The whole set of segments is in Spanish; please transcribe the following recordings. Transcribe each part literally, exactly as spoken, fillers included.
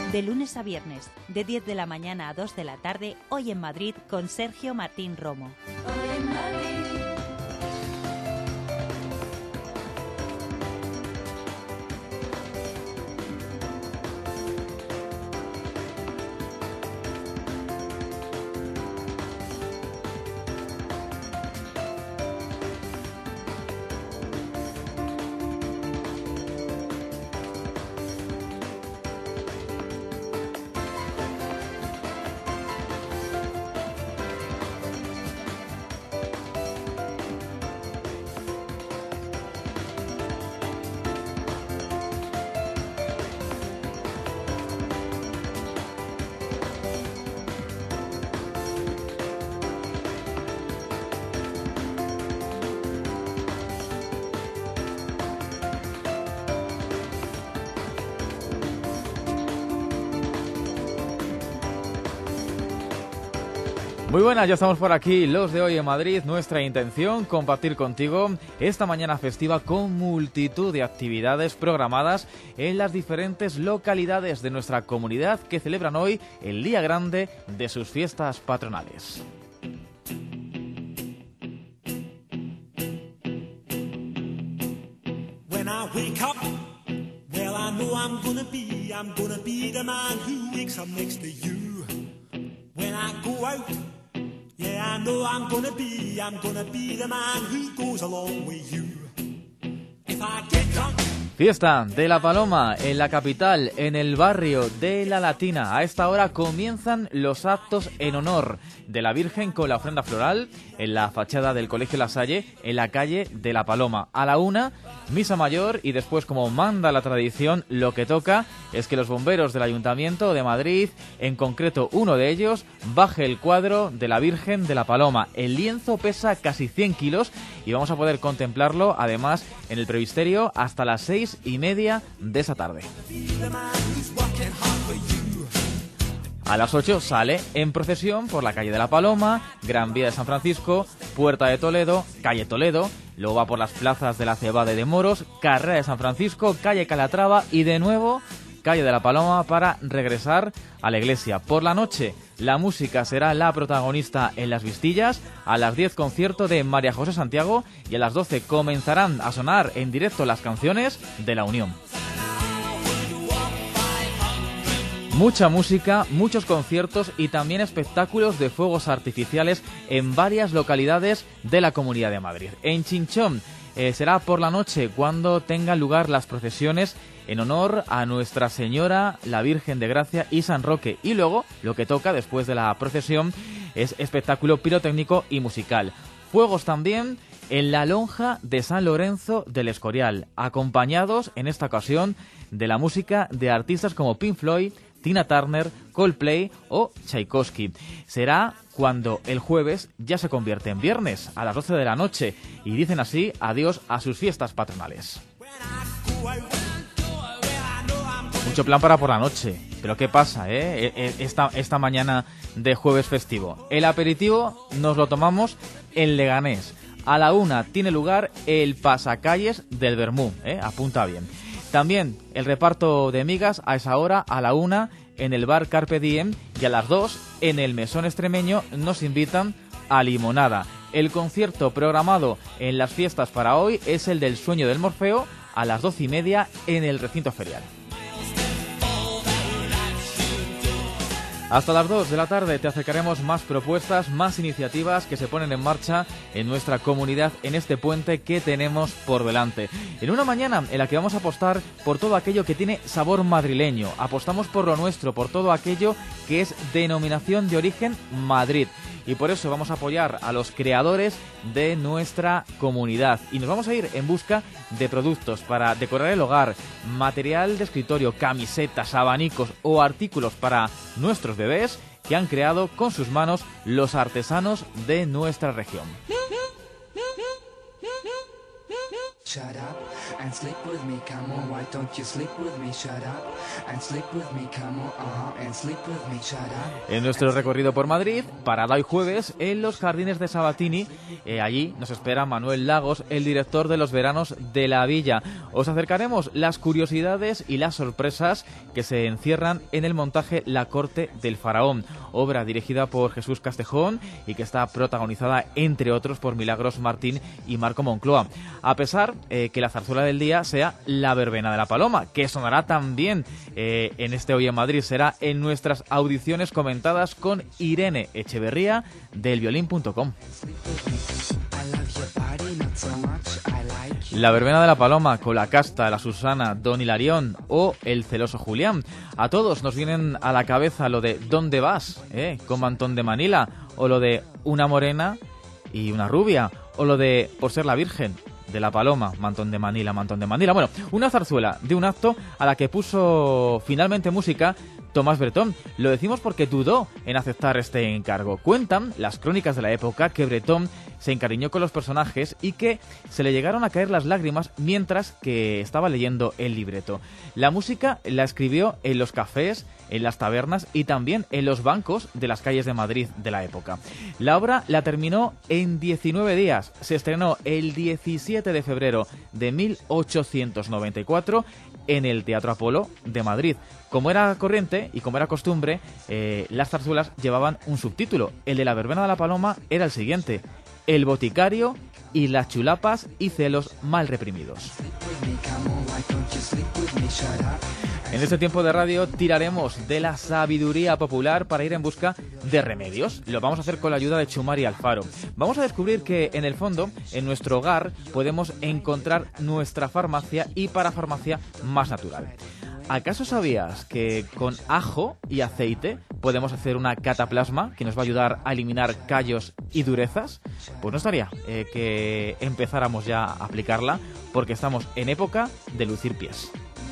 De lunes a viernes, de diez de la mañana a dos de la tarde, Hoy en Madrid con Sergio Martín Romo. Hoy en Madrid. Muy buenas, ya estamos por aquí, los de Hoy en Madrid. Nuestra intención, compartir contigo esta mañana festiva con multitud de actividades programadas en las diferentes localidades de nuestra comunidad que celebran hoy el día grande de sus fiestas patronales. When I wake up, well I know I'm gonna be, I'm gonna be the man who wakes up next to you. When I go out, yeah, I know I'm gonna be, I'm gonna be the man who goes along with you. If I get drunk. Fiesta de la Paloma en la capital, en el barrio de La Latina. A esta hora comienzan los actos en honor de la Virgen con la ofrenda floral en la fachada del Colegio La Salle, en la calle de La Paloma. A la una, misa mayor y después, como manda la tradición, lo que toca es que los bomberos del Ayuntamiento de Madrid, en concreto uno de ellos, baje el cuadro de la Virgen de La Paloma. El lienzo pesa casi cien kilos y vamos a poder contemplarlo, además, en el presbiterio hasta las seis y media de esa tarde. A las ocho sale en procesión por la calle de La Paloma, Gran Vía de San Francisco, Puerta de Toledo, calle Toledo, luego va por las plazas de la Cebada y de Moros, Carrera de San Francisco, calle Calatrava y de nuevo calle de La Paloma para regresar a la iglesia. Por la noche, la música será la protagonista en las Vistillas. A las diez, concierto de María José Santiago y a las doce comenzarán a sonar en directo las canciones de La Unión. Mucha música, muchos conciertos y también espectáculos de fuegos artificiales en varias localidades de la Comunidad de Madrid. En Chinchón eh, será por la noche cuando tengan lugar las procesiones en honor a Nuestra Señora, la Virgen de Gracia y San Roque. Y luego, lo que toca después de la procesión es espectáculo pirotécnico y musical. Fuegos también en la lonja de San Lorenzo del Escorial, acompañados en esta ocasión de la música de artistas como Pink Floyd, Tina Turner, Coldplay o Tchaikovsky. Será cuando el jueves ya se convierte en viernes, a las doce de la noche, y dicen así adiós a sus fiestas patronales. Mucho plan para por la noche, pero ¿qué pasa, eh? Esta, esta mañana de jueves festivo. El aperitivo nos lo tomamos en Leganés. A la una tiene lugar el pasacalles del Bermú, ¿eh? Apunta bien. También el reparto de migas a esa hora, a la una, en el bar Carpe Diem, y a las dos, en el Mesón Extremeño, nos invitan a limonada. El concierto programado en las fiestas para hoy es el del Sueño del Morfeo, a las doce y media, en el recinto ferial. Hasta las dos de la tarde te acercaremos más propuestas, más iniciativas que se ponen en marcha en nuestra comunidad en este puente que tenemos por delante. En una mañana en la que vamos a apostar por todo aquello que tiene sabor madrileño. Apostamos por lo nuestro, por todo aquello que es denominación de origen Madrid. Y por eso vamos a apoyar a los creadores de nuestra comunidad. Y nos vamos a ir en busca de productos para decorar el hogar, material de escritorio, camisetas, abanicos o artículos para nuestros bebés que han creado con sus manos los artesanos de nuestra región. Shut up and sleep with me, come on. Why don't you sleep with me? Shut up and sleep with me, come on. Uh-huh, and sleep with me, shut up. En nuestro recorrido por Madrid, parada hoy jueves en los jardines de Sabatini, eh, allí nos espera Manuel Lagos, el director de los veranos de la Villa. Os acercaremos las curiosidades y las sorpresas que se encierran en el montaje La Corte del Faraón, obra dirigida por Jesús Castejón y que está protagonizada, entre otros, por Milagros Martín y Marco Moncloa. A pesar eh, que la zarzuela del día sea La Verbena de la Paloma, que sonará también eh, en este Hoy en Madrid, será en nuestras audiciones comentadas con Irene Echeverría del violín punto com. La Verbena de la Paloma, con la Casta, la Susana, Don Hilarión o el celoso Julián. A todos nos vienen a la cabeza lo de ¿Dónde vas? ¿Eh? Con Mantón de Manila, o lo de Una morena y una rubia, o lo de Por ser la Virgen de la Paloma, Mantón de Manila, Mantón de Manila. Bueno, una zarzuela de un acto a la que puso finalmente música Tomás Bretón. Lo decimos porque dudó en aceptar este encargo. Cuentan las crónicas de la época que Bretón se encariñó con los personajes y que se le llegaron a caer las lágrimas mientras que estaba leyendo el libreto. La música la escribió en los cafés, en las tabernas y también en los bancos de las calles de Madrid de la época. La obra la terminó en diecinueve días. Se estrenó el diecisiete de febrero de mil ochocientos noventa y cuatro en el Teatro Apolo de Madrid. Como era corriente y como era costumbre, eh, las zarzuelas llevaban un subtítulo. El de La Verbena de la Paloma era el siguiente: El boticario y las chulapas y celos mal reprimidos. En este tiempo de radio tiraremos de la sabiduría popular para ir en busca de remedios. Lo vamos a hacer con la ayuda de Chumari Alfaro. Vamos a descubrir que, en el fondo, en nuestro hogar podemos encontrar nuestra farmacia y parafarmacia más natural. ¿Acaso sabías que con ajo y aceite podemos hacer una cataplasma que nos va a ayudar a eliminar callos y durezas? Pues no estaría eh, que empezáramos ya a aplicarla, porque estamos en época de lucir pies.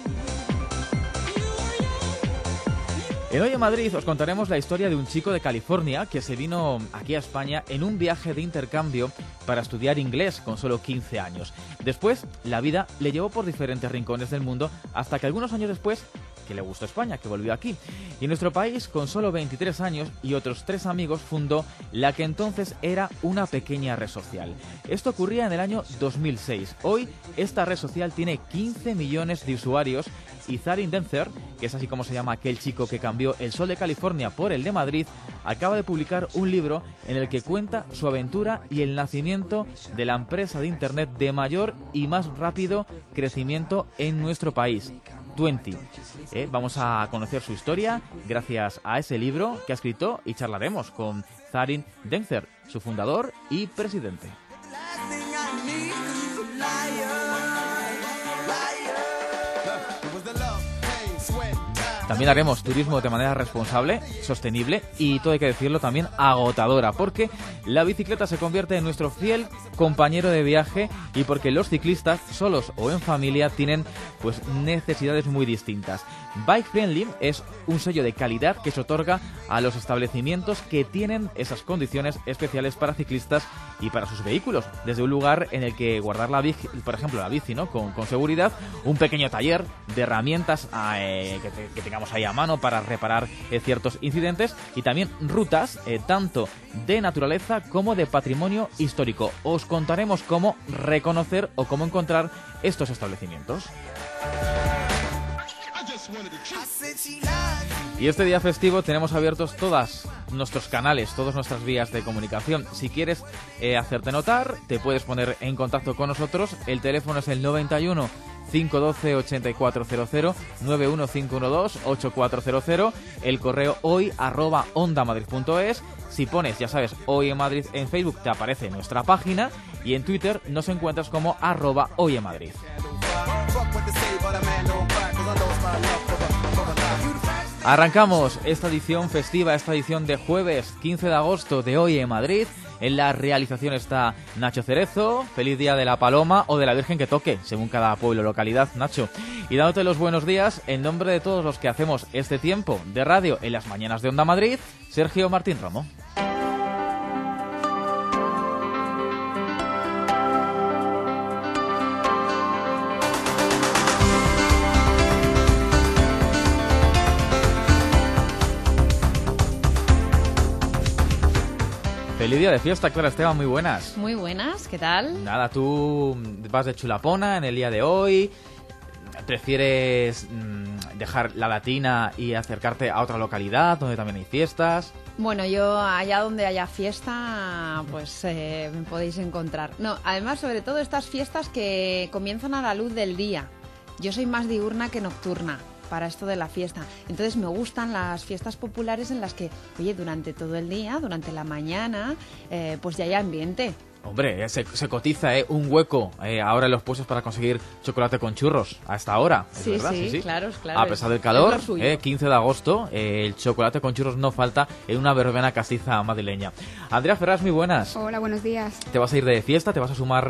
En Hoy en Madrid os contaremos la historia de un chico de California que se vino aquí a España en un viaje de intercambio para estudiar inglés con solo quince años. Después, la vida le llevó por diferentes rincones del mundo hasta que algunos años después, que le gustó España, que volvió aquí. Y en nuestro país, con solo veintitrés años y otros tres amigos, fundó la que entonces era una pequeña red social. Esto ocurría en el año dos mil seis. Hoy, esta red social tiene quince millones de usuarios y Zarin Denzer, que es así como se llama aquel chico que cambió el sol de California por el de Madrid, acaba de publicar un libro en el que cuenta su aventura y el nacimiento de la empresa de Internet de mayor y más rápido crecimiento en nuestro país, veinte. Eh, vamos a conocer su historia gracias a ese libro que ha escrito y charlaremos con Zarin Denzer, su fundador y presidente. También haremos turismo de manera responsable, sostenible y, todo hay que decirlo, también agotadora, porque la bicicleta se convierte en nuestro fiel compañero de viaje y porque los ciclistas, solos o en familia, tienen pues necesidades muy distintas. Bike Friendly es un sello de calidad que se otorga a los establecimientos que tienen esas condiciones especiales para ciclistas y para sus vehículos, desde un lugar en el que guardar la bici, por ejemplo la bici, ¿no? con, con seguridad, un pequeño taller de herramientas eh, que, te, que tengamos ahí a mano para reparar eh, ciertos incidentes, y también rutas eh, tanto de naturaleza como de patrimonio histórico. Os contaremos cómo reconocer o cómo encontrar estos establecimientos. Y este día festivo tenemos abiertos todos nuestros canales, todas nuestras vías de comunicación. Si quieres eh, hacerte notar, te puedes poner en contacto con nosotros. El teléfono es el noventa y uno, cinco uno dos, ochenta y cuatro cero cero, nueve uno cinco uno dos, ocho cuatro cero cero, el correo hoy arroba ondamadrid punto es. Si pones, ya sabes, Hoy en Madrid en Facebook, te aparece nuestra página, y en Twitter nos encuentras como arroba hoy en Madrid. Arrancamos esta edición festiva, esta edición de jueves quince de agosto de Hoy en Madrid. En la realización está Nacho Cerezo. Feliz día de la Paloma o de la Virgen que toque, según cada pueblo o localidad, Nacho. Y dándote los buenos días, en nombre de todos los que hacemos este tiempo de radio en las mañanas de Onda Madrid, Sergio Martín Romo. Feliz día de fiesta, Clara Esteban, muy buenas. Muy buenas, ¿qué tal? Nada, tú vas de chulapona en el día de hoy. ¿Prefieres mmm, dejar la Latina y acercarte a otra localidad donde también hay fiestas? Bueno, yo allá donde haya fiesta, pues eh, me podéis encontrar. No, además, sobre todo estas fiestas que comienzan a la luz del día. Yo soy más diurna que nocturna para esto de la fiesta. Entonces me gustan las fiestas populares en las que, oye, durante todo el día, durante la mañana, eh, pues ya hay ambiente. Hombre, se, se cotiza ¿eh? un hueco eh, ahora en los puestos para conseguir chocolate con churros, hasta ahora, ¿es sí, verdad? Sí, sí, sí, claro, claro. A pesar del calor, eh, quince de agosto, eh, el chocolate con churros no falta en una verbena castiza madrileña. Andrea Ferraz, muy buenas. Hola, buenos días. ¿Te vas a ir de fiesta? ¿Te vas a sumar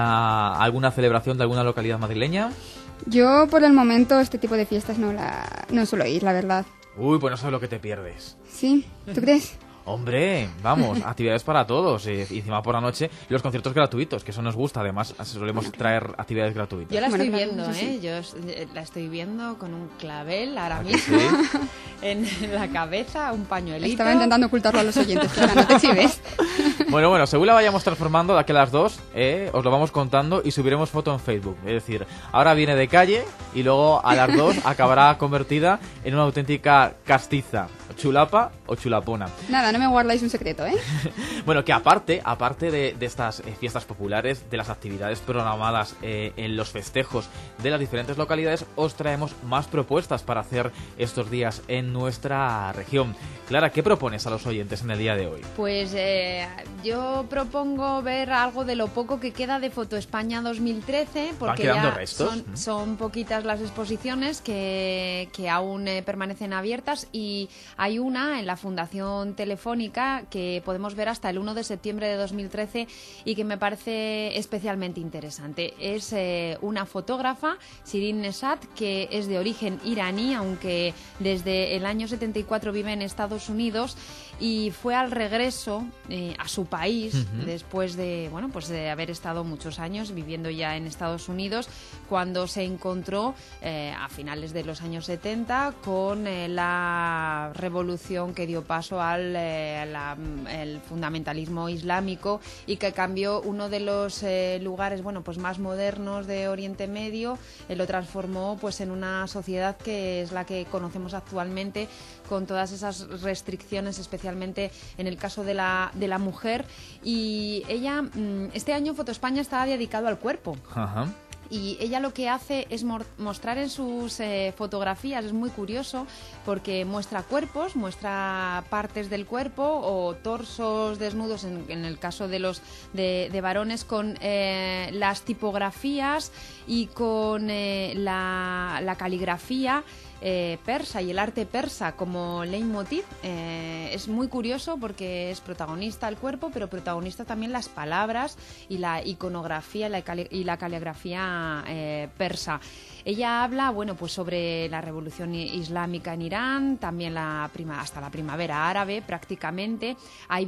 a alguna celebración de alguna localidad madrileña? Yo, por el momento, este tipo de fiestas no la no suelo ir, la verdad. Uy, pues no sabes lo que te pierdes. ¿Sí? ¿Tú crees? Hombre, vamos, actividades para todos, eh, y encima por la noche los conciertos gratuitos, que eso nos gusta, además solemos bueno, traer actividades gratuitas. Yo la estoy bueno, viendo, claro, sí, ¿eh? sí. Yo la estoy viendo con un clavel ahora mismo sí? en la cabeza, un pañuelito. Estaba intentando ocultarlo a los oyentes, Clara, no te chives. Bueno, bueno, según la vayamos transformando de aquí a las dos, eh, os lo vamos contando y subiremos foto en Facebook. Es decir, ahora viene de calle y luego a las dos acabará convertida en una auténtica castiza. ¿Chulapa o chulapona? Nada, no me guardáis un secreto, ¿eh? Bueno, que aparte, aparte de, de estas eh, fiestas populares, de las actividades programadas eh, en los festejos de las diferentes localidades, os traemos más propuestas para hacer estos días en nuestra región. Clara, ¿qué propones a los oyentes en el día de hoy? Pues eh, yo propongo ver algo de lo poco que queda de Foto España dos mil trece, porque ya restos? Son, son poquitas las exposiciones que, que aún eh, permanecen abiertas, y hay una en la Fundación Telefónica que podemos ver hasta el uno de septiembre de dos mil trece y que me parece especialmente interesante. Es eh, una fotógrafa, Shirin Nesat, que es de origen iraní, aunque desde el año setenta y cuatro vive en Estados Unidos, y fue al regreso eh, a su país uh-huh. después de, bueno, pues de haber estado muchos años viviendo ya en Estados Unidos, cuando se encontró eh, a finales de los años setenta con eh, la revolución que dio paso al eh, la, el fundamentalismo islámico y que cambió uno de los eh, lugares, bueno, pues más modernos de Oriente Medio, eh, lo transformó pues en una sociedad que es la que conocemos actualmente, con todas esas restricciones, especialmente en el caso de la, de la mujer. Y ella, este año Foto España está dedicado al cuerpo. Ajá. Y ella lo que hace es mostrar en sus eh, fotografías, es muy curioso, porque muestra cuerpos, muestra partes del cuerpo o torsos desnudos, en, en el caso de los de, de varones, con eh, las tipografías y con eh, la, la caligrafía Eh, persa y el arte persa como leitmotiv. Eh, es muy curioso porque es protagonista el cuerpo, pero protagonista también las palabras y la iconografía y la, cali- y la caligrafía eh, persa. Ella habla, bueno, pues sobre la revolución islámica en Irán, también la prima, hasta la primavera árabe prácticamente. Hay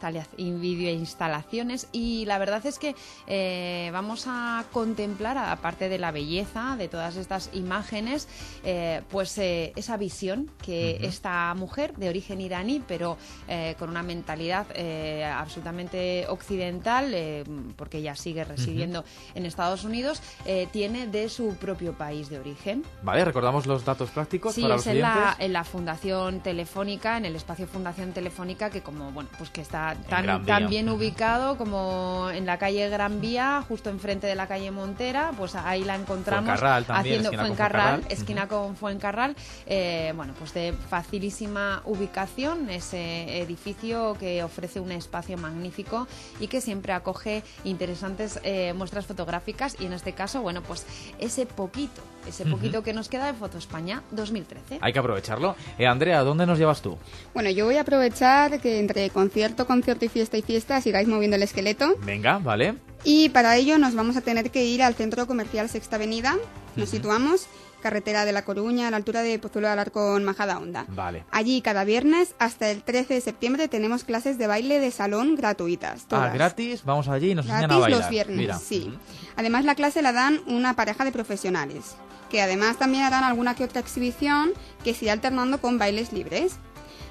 videoinstalaciones y la verdad es que eh, vamos a contemplar, aparte de la belleza de todas estas imágenes, eh, pues eh, esa visión que uh-huh. esta mujer de origen iraní, pero eh, con una mentalidad eh, absolutamente occidental, eh, porque ella sigue residiendo uh-huh. en Estados Unidos, eh, tiene de su propio país. país de origen. Vale, recordamos los datos prácticos sí, para los oyentes. Sí, es en, en la Fundación Telefónica, en el espacio Fundación Telefónica, que como bueno, pues que está tan, tan bien uh-huh. ubicado como en la calle Gran Vía, justo enfrente de la calle Montera, pues ahí la encontramos. Fuencarral también, haciendo esquina Fuencarral, con esquina uh-huh. con Fuencarral, eh, bueno, pues de facilísima ubicación, ese edificio que ofrece un espacio magnífico y que siempre acoge interesantes eh, muestras fotográficas, y en este caso, bueno, pues ese poquito ese poquito uh-huh. que nos queda de Foto España dos mil trece. Hay que aprovecharlo. Eh, Andrea, ¿dónde nos llevas tú? Bueno, yo voy a aprovechar que entre concierto, concierto y fiesta y fiesta sigáis moviendo el esqueleto. Venga, vale. Y para ello nos vamos a tener que ir al Centro Comercial Sexta Avenida. Nos uh-huh. situamos, carretera de La Coruña, a la altura de Pozuelo de Alarcón, Majadahonda. Vale. Allí cada viernes hasta el trece de septiembre tenemos clases de baile de salón gratuitas. Todas. Ah, gratis, vamos allí y nos gratis enseñan a bailar. Los viernes, Mira. sí. Uh-huh. Además la clase la dan una pareja de profesionales, que además también harán alguna que otra exhibición que se irá alternando con bailes libres.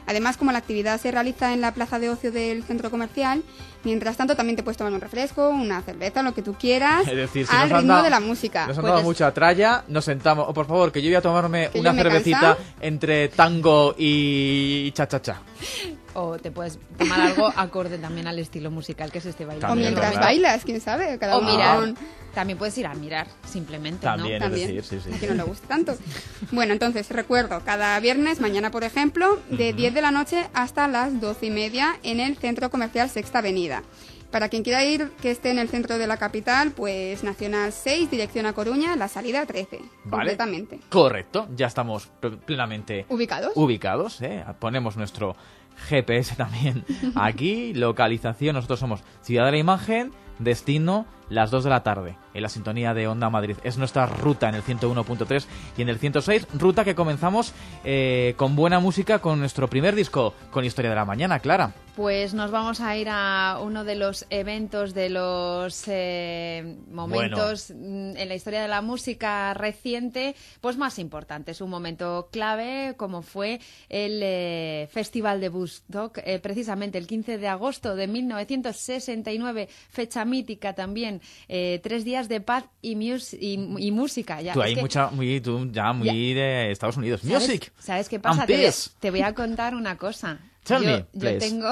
Además, como la actividad se realiza en la plaza de ocio del centro comercial, mientras tanto también te puedes tomar un refresco, una cerveza, lo que tú quieras, es decir, si al nos ritmo anda, de la música. Nos han dado Puedes... mucha tralla, nos sentamos. Oh, por favor, que yo voy a tomarme ¿Que una yo me cervecita cansa? entre tango y cha-cha-cha. O te puedes tomar algo acorde también al estilo musical que es este baile. O También, mientras ¿verdad? bailas, quién sabe. Cada O uno mirar. con- También puedes ir a mirar, simplemente, También, ¿no? es También. decir, sí, sí. A quien no le gusta tanto. Bueno, entonces recuerdo, cada viernes, mañana por ejemplo, de diez de la noche hasta las doce y media en el Centro Comercial Sexta Avenida. Para quien quiera ir, que esté en el centro de la capital, pues Nacional seis, dirección a Coruña, la salida trece, Vale. completamente. Correcto, ya estamos pl- plenamente ¿Ubicados? ubicados, ¿eh? Ponemos nuestro G P S también aquí, localización, nosotros somos Ciudad de la Imagen, destino las dos de la tarde, en la sintonía de Onda Madrid. Es nuestra ruta en el ciento uno punto tres y en el ciento seis, ruta que comenzamos eh, con buena música con nuestro primer disco, con Historia de la Mañana, Clara. Pues nos vamos a ir a uno de los eventos, de los eh, momentos mm, en la historia de la música reciente, pues más importantes. Un momento clave como fue el eh, Festival de Woodstock, eh, precisamente el quince de agosto de mil novecientos sesenta y nueve, fecha mítica también, eh, tres días de paz y, mus- y, y música. Ya, Tú es ahí que- mucha, muy, tú ya muy de Estados Unidos. ¿Sabes- Music. ¿Sabes qué pasa? and Te, voy- peace. te voy a contar una cosa. Tell yo, me, yo please. tengo,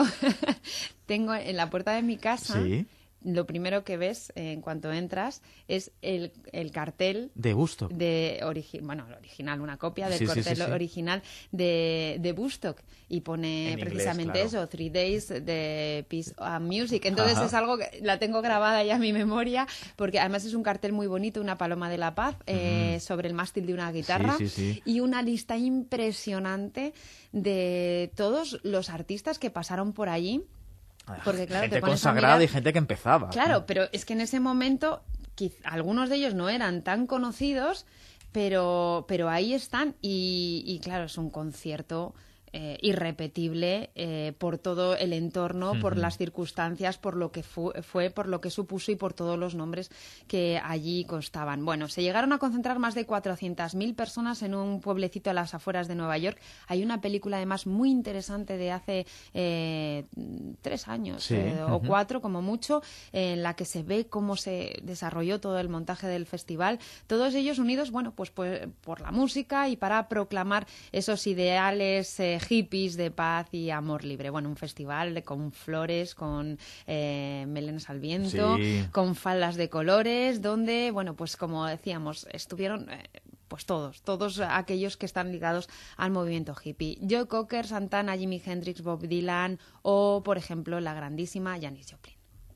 tengo en la puerta de mi casa, Sí. lo primero que ves eh, en cuanto entras es el, el cartel De gusto. de origi- bueno, el original, una copia del Sí, sí, cartel sí, sí. original de, de Woodstock y pone En inglés, precisamente claro. eso, Three Days de Peace and Music. Entonces Ajá. es algo que la tengo grabada ya en mi memoria porque además es un cartel muy bonito, una paloma de la paz eh, sobre el mástil de una guitarra Sí, sí, sí. y una lista impresionante de todos los artistas que pasaron por allí. Porque, claro, gente te pones a consagrada mirar- y gente que empezaba. Claro, pero es que en ese momento quiz- algunos de ellos no eran tan conocidos, pero, pero ahí están y, y, claro, es un concierto eh, irrepetible eh, por todo el entorno, por las circunstancias, por lo que fu- fue, por lo que supuso y por todos los nombres que allí constaban. Bueno, se llegaron a concentrar más de cuatrocientas mil personas en un pueblecito a las afueras de Nueva York. Hay una película además muy interesante de hace eh, tres años Sí, eh, o ujú. cuatro como mucho, en la que se ve cómo se desarrolló todo el montaje del festival. Todos ellos unidos, bueno, pues, pues por la música y para proclamar esos ideales eh, hippies de paz y amor libre. Bueno, un festival de- con flores, con eh, melenas al viento, Sí. con faldas de colores, donde, bueno, pues como decíamos, estuvieron... eh, pues todos, todos aquellos que están ligados al movimiento hippie. Joe Cocker, Santana, Jimi Hendrix, Bob Dylan o, por ejemplo, la grandísima Janis Joplin.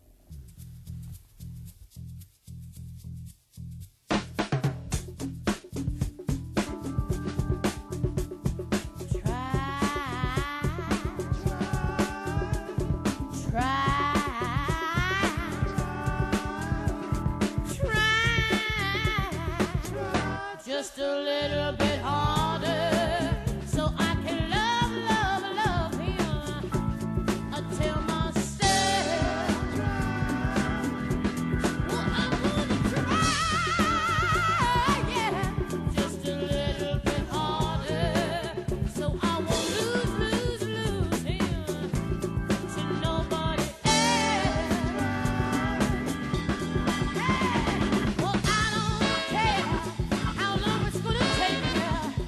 Just a little bit harder, so I can love, love, love him until myself. Well, I'm gonna try, yeah, just a little bit harder, so I won't lose, lose, lose him to nobody else. Well, I don't care how long it's gonna take me.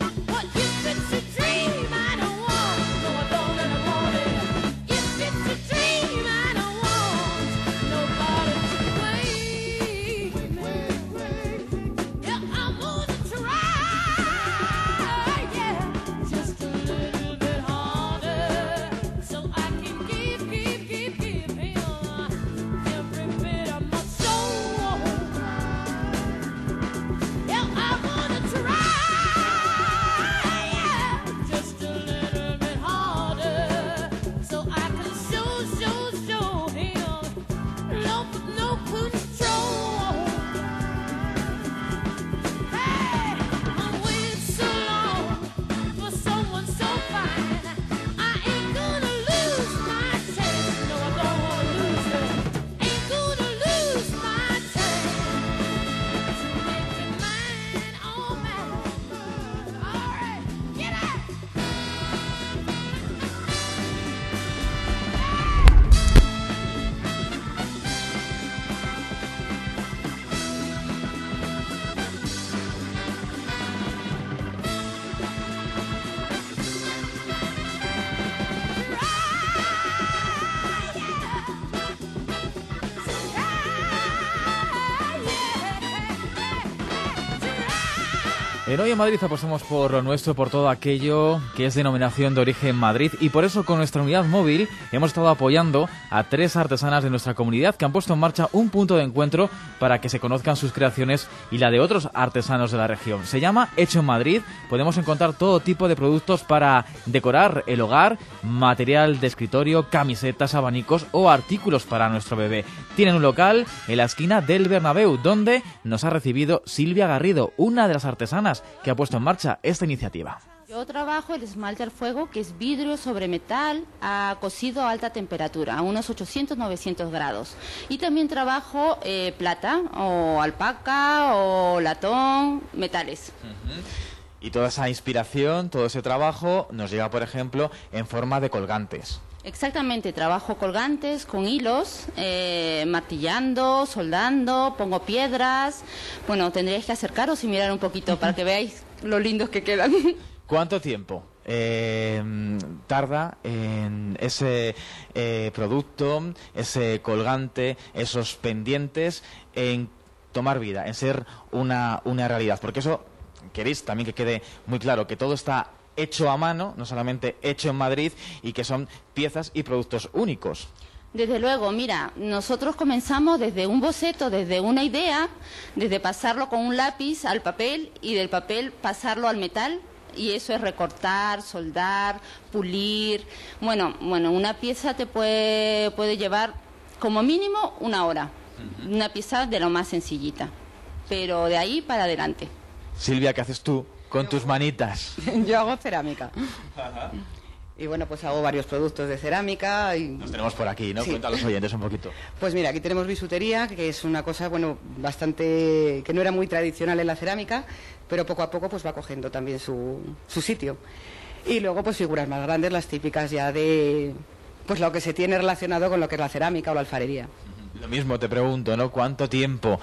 En Hoy en Madrid apostamos por lo nuestro, por todo aquello que es denominación de origen Madrid, y por eso con nuestra unidad móvil hemos estado apoyando a tres artesanas de nuestra comunidad que han puesto en marcha un punto de encuentro para que se conozcan sus creaciones y la de otros artesanos de la región. Se llama Hecho en Madrid. Podemos encontrar todo tipo de productos para decorar el hogar, material de escritorio, camisetas, abanicos o artículos para nuestro bebé. Tienen un local en la esquina del Bernabéu, donde nos ha recibido Silvia Garrido, una de las artesanas que ha puesto en marcha esta iniciativa. Yo trabajo el esmalte al fuego, que es vidrio sobre metal a cocido a alta temperatura, a unos ochocientos novecientos grados. Y también trabajo eh, plata, o alpaca, o latón, metales. Uh-huh. Y toda esa inspiración, todo ese trabajo nos llega, por ejemplo, en forma de colgantes. Exactamente, trabajo colgantes con hilos, eh, martillando, soldando, pongo piedras. Bueno, tendríais que acercaros y mirar un poquito para que veáis lo lindos que quedan. ¿Cuánto tiempo eh, tarda en ese eh, producto, ese colgante, esos pendientes, en tomar vida, en ser una, una realidad? Porque eso, queréis también que quede muy claro, que todo está hecho a mano, no solamente hecho en Madrid, y que son piezas y productos únicos. Desde luego, mira, nosotros comenzamos desde un boceto, desde una idea, desde pasarlo con un lápiz al papel y del papel pasarlo al metal, y eso es recortar, soldar, pulir. Bueno, bueno, una pieza te puede, puede llevar como mínimo una hora, uh-huh. Una pieza de lo más sencillita, pero de ahí para adelante. Silvia, ¿qué haces tú con tus manitas? Yo hago cerámica. Ajá. Y bueno, pues hago varios productos de cerámica. Y... Nos tenemos por aquí, ¿no? Sí. Cuenta a los oyentes un poquito. Pues mira, aquí tenemos bisutería, que es una cosa, bueno, bastante... que no era muy tradicional en la cerámica, pero poco a poco pues va cogiendo también su, su sitio. Y luego pues figuras más grandes, las típicas ya de... pues lo que se tiene relacionado con lo que es la cerámica o la alfarería. Lo mismo te pregunto, ¿no? ¿Cuánto tiempo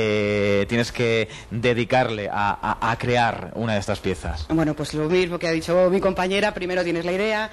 eh, tienes que dedicarle a, a, a crear una de estas piezas? Bueno, pues lo mismo que ha dicho mi compañera. Primero tienes la idea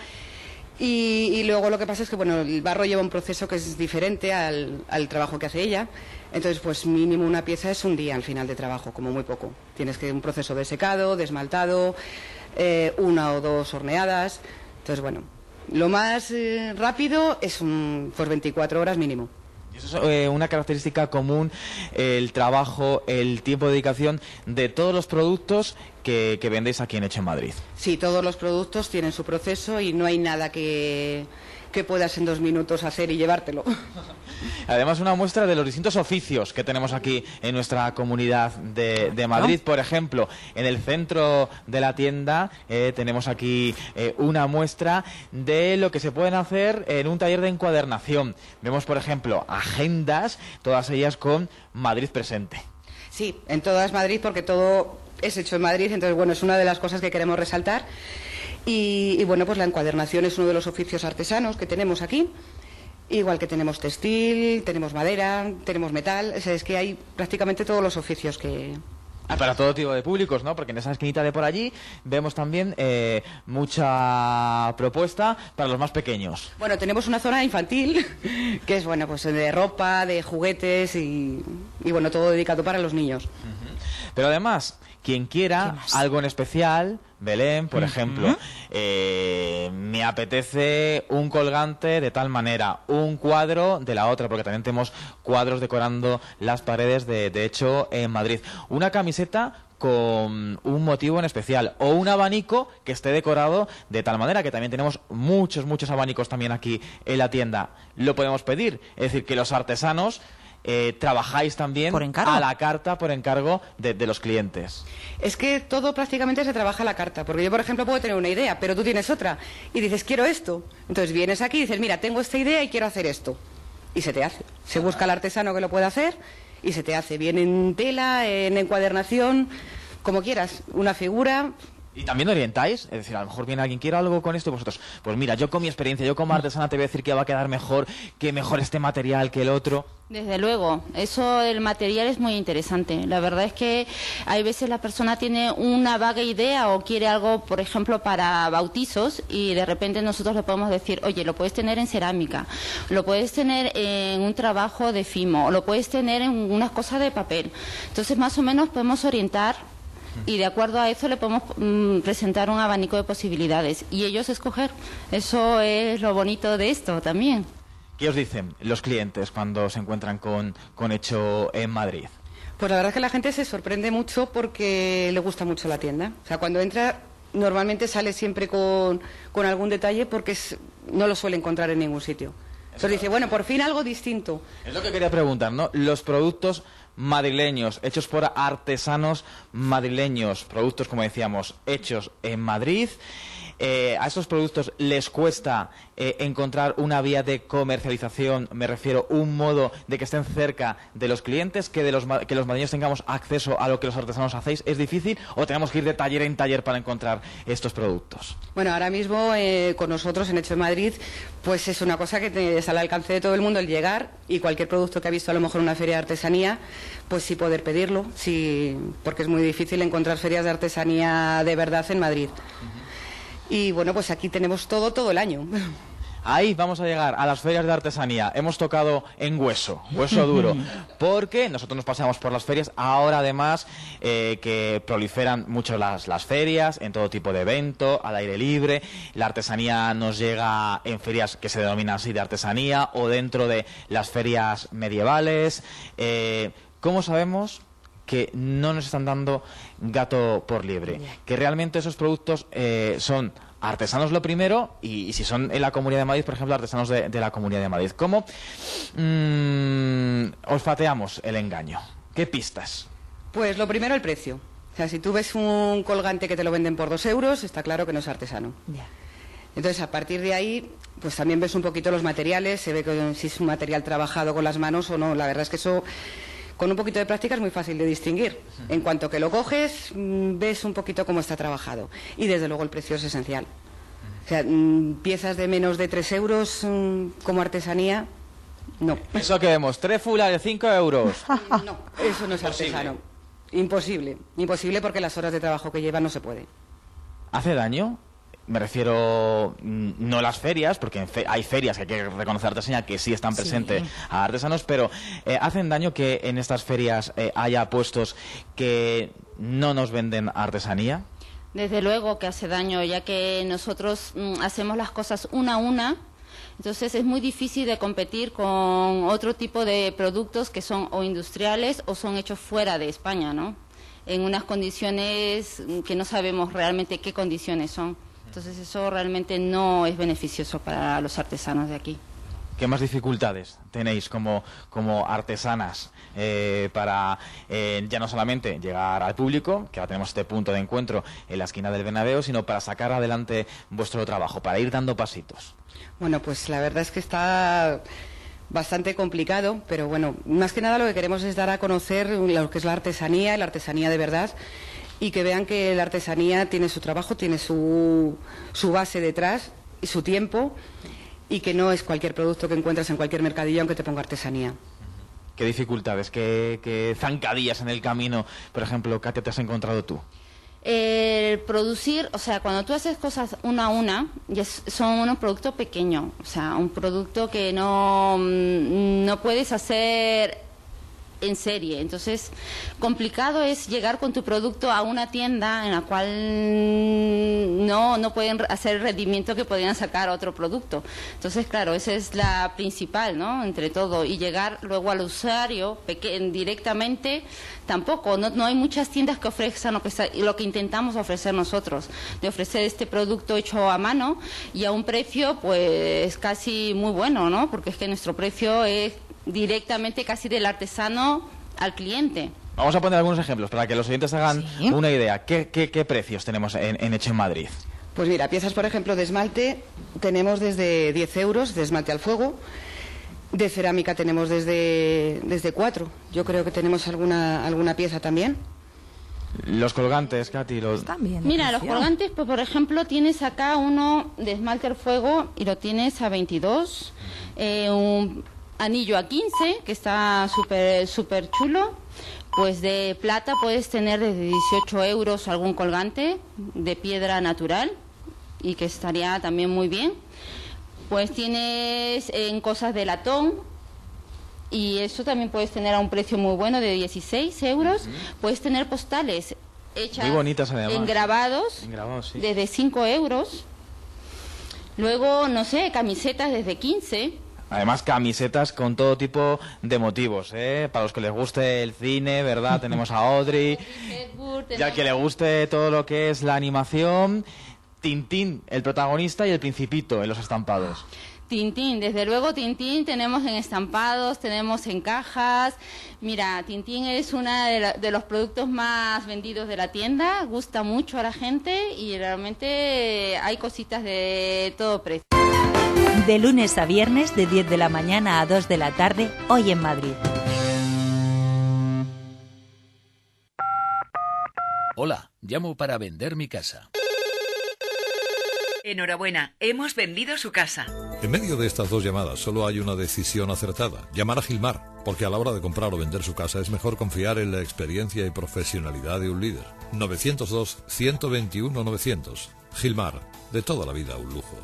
y, y luego lo que pasa es que, bueno, el barro lleva un proceso que es diferente al, al trabajo que hace ella. Entonces, pues mínimo una pieza es un día al final de trabajo, como muy poco. Tienes que un proceso de secado, de esmaltado, eh, una o dos horneadas. Entonces, bueno, lo más eh, rápido es un, pues veinticuatro horas mínimo. Eso es eh, una característica común, el trabajo, el tiempo de dedicación de todos los productos que, que vendéis aquí en Hecho en Madrid. Sí, todos los productos tienen su proceso y no hay nada que, que puedas en dos minutos hacer y llevártelo. Además, una muestra de los distintos oficios que tenemos aquí en nuestra comunidad de, de Madrid. Por ejemplo, en el centro de la tienda eh, tenemos aquí eh, una muestra de lo que se pueden hacer en un taller de encuadernación. Vemos, por ejemplo, agendas, todas ellas con Madrid presente. Sí, en todas Madrid, porque todo es hecho en Madrid, entonces, bueno, es una de las cosas que queremos resaltar. Y, y bueno, pues la encuadernación es uno de los oficios artesanos que tenemos aquí. Igual que tenemos textil, tenemos madera, tenemos metal, o sea, es que hay prácticamente todos los oficios que... Y para todo tipo de públicos, ¿no? Porque en esa esquinita de por allí vemos también eh, mucha propuesta para los más pequeños. Bueno, tenemos una zona infantil, que es, bueno, pues de ropa, de juguetes y, y bueno, todo dedicado para los niños. Uh-huh. Pero además, quien quiera algo en especial... Belén, por uh-huh. ejemplo, eh, me apetece un colgante de tal manera, un cuadro de la otra, porque también tenemos cuadros decorando las paredes de, de hecho en Madrid. Una camiseta con un motivo en especial o un abanico que esté decorado de tal manera, que también tenemos muchos, muchos abanicos también aquí en la tienda. Lo podemos pedir, es decir, que los artesanos... Eh, trabajáis también a la carta por encargo de, de los clientes. Es que todo prácticamente se trabaja a la carta, porque yo, por ejemplo, puedo tener una idea, pero tú tienes otra y dices, quiero esto. Entonces vienes aquí y dices, mira, tengo esta idea y quiero hacer esto. Y se te hace. Se busca al artesano que lo pueda hacer y se te hace. Bien en tela, en encuadernación, como quieras. Una figura... ¿Y también orientáis? Es decir, a lo mejor viene alguien, quiere algo con esto y vosotros, pues mira, yo con mi experiencia, yo como artesana te voy a decir que va a quedar mejor, que mejor este material que el otro. Desde luego, eso del material es muy interesante. La verdad es que hay veces la persona tiene una vaga idea o quiere algo, por ejemplo, para bautizos y de repente nosotros le podemos decir, oye, lo puedes tener en cerámica, lo puedes tener en un trabajo de fimo, o lo puedes tener en unas cosas de papel. Entonces, más o menos podemos orientar y de acuerdo a eso le podemos mm, presentar un abanico de posibilidades y ellos escoger. Eso es lo bonito de esto también. ¿Qué os dicen los clientes cuando se encuentran con, con Hecho en Madrid? Pues la verdad es que la gente se sorprende mucho porque le gusta mucho la tienda. O sea, cuando entra, normalmente sale siempre con, con algún detalle porque es, no lo suele encontrar en ningún sitio. Entonces dice, bueno, por fin algo distinto. Es lo que quería preguntar, ¿no? Los productos madrileños, hechos por artesanos madrileños, productos, como decíamos, hechos en Madrid. Eh, ¿A estos productos les cuesta eh, encontrar una vía de comercialización? Me refiero, un modo de que estén cerca de los clientes, que, de los, que los madrileños tengamos acceso a lo que los artesanos hacéis. ¿Es difícil o tenemos que ir de taller en taller para encontrar estos productos? Bueno, ahora mismo eh, con nosotros en Hecho en Madrid, pues es una cosa que te, está al alcance de todo el mundo el llegar y cualquier producto que ha visto a lo mejor en una feria de artesanía, pues sí poder pedirlo, sí, porque es muy difícil encontrar ferias de artesanía de verdad en Madrid. Uh-huh. Y bueno, pues aquí tenemos todo, todo el año. Ahí vamos a llegar a las ferias de artesanía. Hemos tocado en hueso, hueso duro, porque nosotros nos paseamos por las ferias. Ahora además eh, que proliferan mucho las, las ferias, en todo tipo de evento, al aire libre. La artesanía nos llega en ferias que se denominan así de artesanía o dentro de las ferias medievales. Eh, ¿Cómo sabemos que no nos están dando gato por liebre? Que realmente esos productos eh, son artesanos lo primero y, y si son en la Comunidad de Madrid, por ejemplo, artesanos de, de la Comunidad de Madrid. ¿Cómo mmm, olfateamos el engaño? ¿Qué pistas? Pues lo primero, el precio. O sea, si tú ves un colgante que te lo venden por dos euros, está claro que no es artesano. Ya. Entonces, a partir de ahí, pues también ves un poquito los materiales, se ve que, si es un material trabajado con las manos o no. La verdad es que eso, con un poquito de práctica, es muy fácil de distinguir. En cuanto que lo coges, ves un poquito cómo está trabajado. Y desde luego el precio es esencial. O sea, piezas de menos de tres euros como artesanía, no. Eso que vemos, tréfula de cinco euros. No, eso no es artesano. Imposible. Imposible porque las horas de trabajo que lleva no se puede. ¿Hace daño? Me refiero, no las ferias, porque en fe hay ferias que hay que reconocer artesanía que sí están presentes sí. a artesanos, pero eh, ¿hacen daño que en estas ferias eh, haya puestos que no nos venden artesanía? Desde luego que hace daño, ya que nosotros mm, hacemos las cosas una a una, entonces es muy difícil de competir con otro tipo de productos que son o industriales o son hechos fuera de España, ¿no? En unas condiciones que no sabemos realmente qué condiciones son. Entonces eso realmente no es beneficioso para los artesanos de aquí. ¿Qué más dificultades tenéis como, como artesanas eh, para eh, ya no solamente llegar al público, que ahora tenemos este punto de encuentro en la esquina del Bernabéu, sino para sacar adelante vuestro trabajo, para ir dando pasitos? Bueno, pues la verdad es que está bastante complicado, pero bueno, más que nada lo que queremos es dar a conocer lo que es la artesanía, la artesanía de verdad, y que vean que la artesanía tiene su trabajo, tiene su, su base detrás y su tiempo, y que no es cualquier producto que encuentras en cualquier mercadillo aunque te ponga artesanía. ¿Qué dificultades, qué, qué zancadillas en el camino, por ejemplo, Katia, te has encontrado tú? El producir, o sea, cuando tú haces cosas una a una, ya son unos productos pequeños, o sea, un producto que no, no puedes hacer en serie. Entonces, complicado es llegar con tu producto a una tienda en la cual no, no pueden hacer el rendimiento que podrían sacar a otro producto. Entonces, claro, esa es la principal, ¿no? Entre todo. Y llegar luego al usuario directamente, tampoco. No, no hay muchas tiendas que ofrezcan lo que, está, lo que intentamos ofrecer nosotros, de ofrecer este producto hecho a mano y a un precio, pues, casi muy bueno, ¿no? Porque es que nuestro precio es directamente casi del artesano al cliente. Vamos a poner algunos ejemplos para que los oyentes hagan ¿Sí? una idea. ¿Qué, qué, qué precios tenemos en, en Hecho en Madrid? Pues mira, piezas, por ejemplo, de esmalte tenemos desde diez euros, de esmalte al fuego. De cerámica tenemos desde, desde cuatro. Yo creo que tenemos alguna, alguna pieza también. Los colgantes, Katy, los... También, mira, los colgantes, pues por ejemplo, tienes acá uno de esmalte al fuego y lo tienes a veintidós. Eh, un anillo a quince, que está súper súper chulo. Pues de plata puedes tener desde dieciocho euros algún colgante de piedra natural y que estaría también muy bien. Pues tienes en cosas de latón y eso también puedes tener a un precio muy bueno de dieciséis euros. Uh-huh. Puedes tener postales hechas Muy bonitas, además. en grabados, En grabados, sí. desde cinco euros. Luego, no sé, camisetas desde quince. Además, camisetas con todo tipo de motivos, ¿eh? Para los que les guste el cine, ¿verdad? Tenemos a Audrey. Y al que le guste todo lo que es la animación, Tintín, el protagonista, y el Principito en los estampados. Tintín, desde luego Tintín tenemos en estampados, tenemos en cajas. Mira, Tintín es uno de, la- de los productos más vendidos de la tienda, gusta mucho a la gente y realmente hay cositas de todo precio. De lunes a viernes, de diez de la mañana a dos de la tarde, hoy en Madrid. Hola, llamo para vender mi casa. Enhorabuena, hemos vendido su casa. En medio de estas dos llamadas solo hay una decisión acertada, llamar a Gilmar, porque a la hora de comprar o vender su casa es mejor confiar en la experiencia y profesionalidad de un líder. novecientos dos, ciento veintiuno, novecientos. Gilmar, de toda la vida un lujo.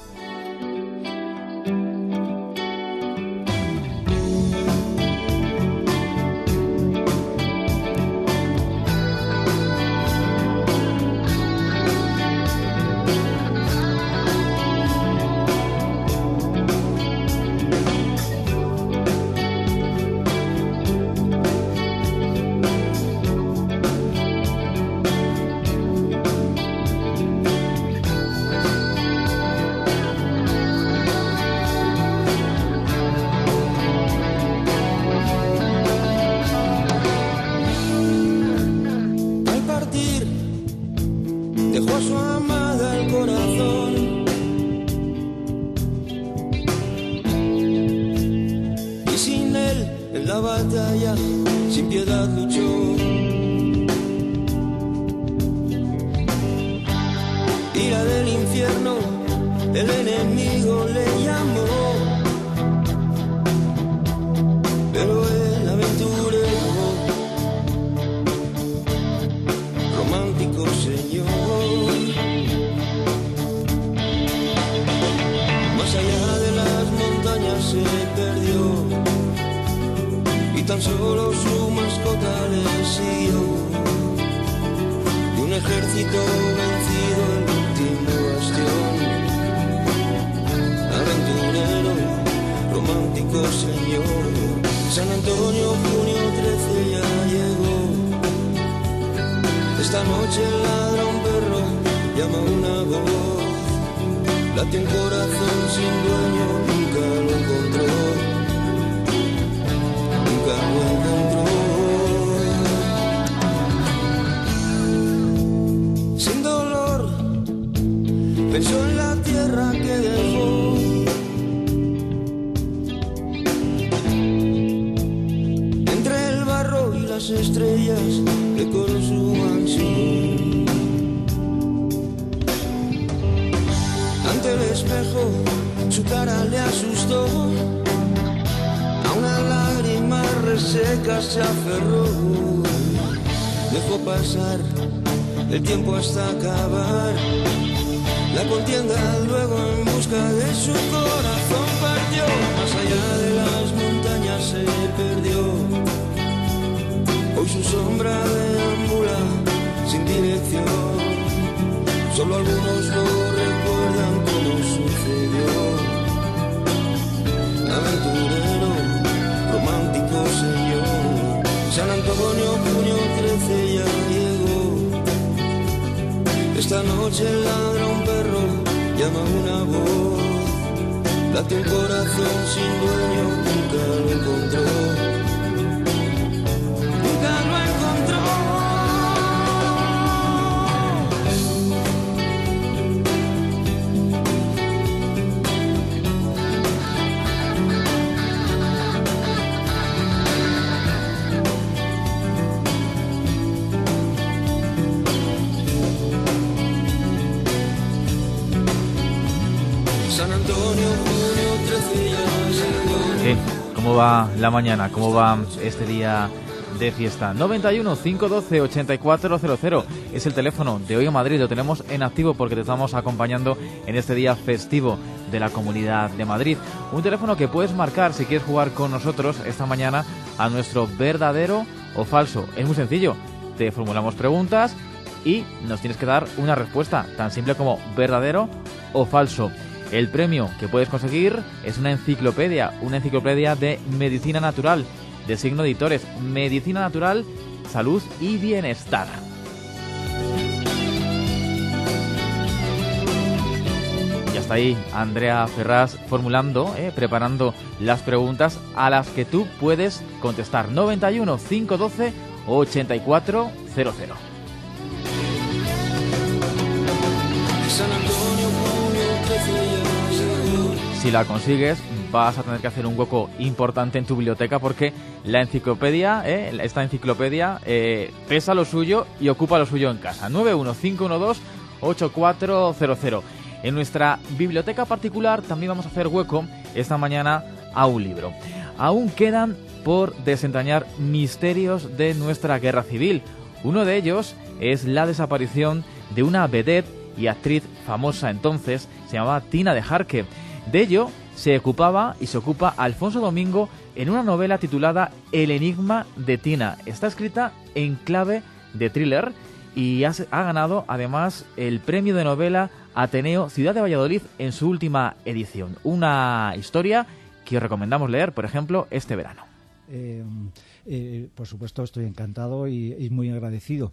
Al partir, dejó a su amada el corazón. Y sin él, en la batalla, sin piedad luchó. Ira del infierno, el enemigo le llamó. Pero el aventurero, romántico señor, más allá de las montañas se perdió y tan solo su mascota le siguió. De un ejército vencido el último bastión, aventurero, romántico señor. San Antonio, junio trece ya llegó. Esta noche ladra un perro, llama una voz. Late un corazón sin dueño, nunca lo encontró. Nunca lo encontró. Sin dolor, pensó en la tierra que dejó. Entre el barro y las estrellas, decoró su mansión. Ante el espejo, su cara le asustó. A una lágrima reseca se aferró. Dejó pasar el tiempo hasta acabar la contienda, luego en busca de su corazón partió. Más allá de las montañas se perdió. Hoy su sombra deambula sin dirección. Solo algunos lo recuerdan como sucedió. Aventurero, romántico señor. San Antonio, junio trece ya llegó. Esta noche ladra un perro, llama una voz. Late un corazón sin dueño, nunca lo encontró. Nunca lo encontró. San Antonio, junio trece ya llegó. ¿Qué? ¿Cómo va la mañana? ¿Cómo va este día de fiesta? noventa y uno, cinco doce, ochenta y cuatro cero cero es el teléfono de Hoy en Madrid. Lo tenemos en activo porque te estamos acompañando en este día festivo de la Comunidad de Madrid. Un teléfono que puedes marcar si quieres jugar con nosotros esta mañana a nuestro verdadero o falso. Es muy sencillo. te formulamos preguntas y nos tienes que dar una respuesta tan simple como verdadero o falso. El premio que puedes conseguir es una enciclopedia, una enciclopedia de medicina natural, de Signo Editores, Medicina Natural, Salud y Bienestar. Y hasta ahí Andrea Ferraz formulando, eh, preparando las preguntas a las que tú puedes contestar. noventa y uno, cinco doce, ochenta y cuatro cero cero. Si la consigues, vas a tener que hacer un hueco importante en tu biblioteca porque la enciclopedia, eh, esta enciclopedia eh, pesa lo suyo y ocupa lo suyo en casa. nueve uno cinco uno dos ocho cuatro cero cero. En nuestra biblioteca particular también vamos a hacer hueco esta mañana a un libro. Aún quedan por desentrañar misterios de nuestra guerra civil. Uno de ellos es la desaparición de una vedette y actriz famosa entonces, se llamaba Tina de Jarque. De ello se ocupaba y se ocupa Alfonso Domingo en una novela titulada El enigma de Tina. Está escrita en clave de thriller y ha, ha ganado además el premio de novela Ateneo Ciudad de Valladolid en su última edición. Una historia que os recomendamos leer, por ejemplo, este verano. Eh, eh, por supuesto estoy encantado y, y muy agradecido.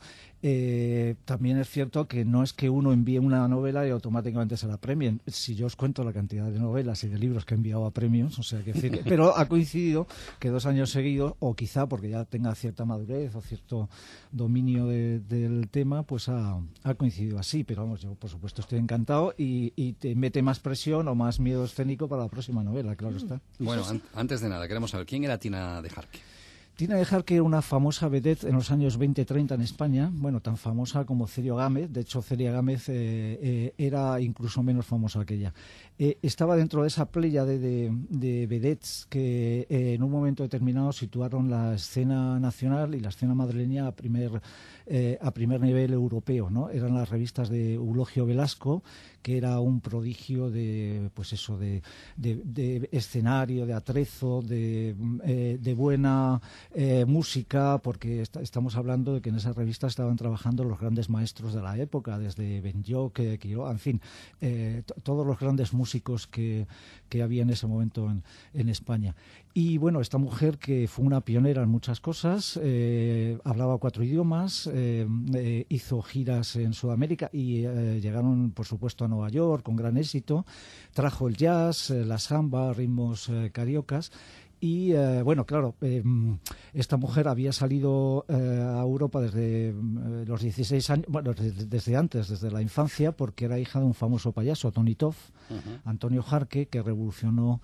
Eh, también es cierto que no es que uno envíe una novela y automáticamente se la premien. Si yo os cuento la cantidad de novelas y de libros que he enviado a premios, o sea que, que pero ha coincidido que dos años seguidos, o quizá porque ya tenga cierta madurez o cierto dominio de, del tema, pues ha, ha coincidido así. Pero vamos, yo por supuesto estoy encantado y, y te mete más presión o más miedo escénico para la próxima novela, claro está. Bueno, an- antes de nada, queremos saber quién era Tina de Jarque. Tina de Jarque era una famosa vedette en los años veinte treinta en España, bueno, tan famosa como Celia Gámez. De hecho, Celia Gámez eh, eh, era incluso menos famosa que ella. Eh, estaba dentro de esa playa de, de, de vedettes que eh, en un momento determinado situaron la escena nacional y la escena madrileña a primer, eh, a primer nivel europeo, ¿no? Eran las revistas de Eulogio Velasco, que era un prodigio de, pues eso, de, de, de escenario, de atrezo, de, eh, de buena eh, música, porque est- estamos hablando de que en esa revista estaban trabajando los grandes maestros de la época, desde Benlloch, eh, Quiroga, en fin, eh, t- todos los grandes músicos que, que había en ese momento en, en España. Y bueno, esta mujer que fue una pionera en muchas cosas, eh, hablaba cuatro idiomas, eh, eh, hizo giras en Sudamérica y eh, llegaron, por supuesto, a Nueva York con gran éxito. Trajo el jazz, eh, la samba, ritmos eh, cariocas. Y eh, bueno, claro, eh, esta mujer había salido eh, a Europa desde eh, los dieciséis años, bueno, desde, desde antes, desde la infancia, porque era hija de un famoso payaso, Tony Toff, uh-huh. Antonio Jarque, que revolucionó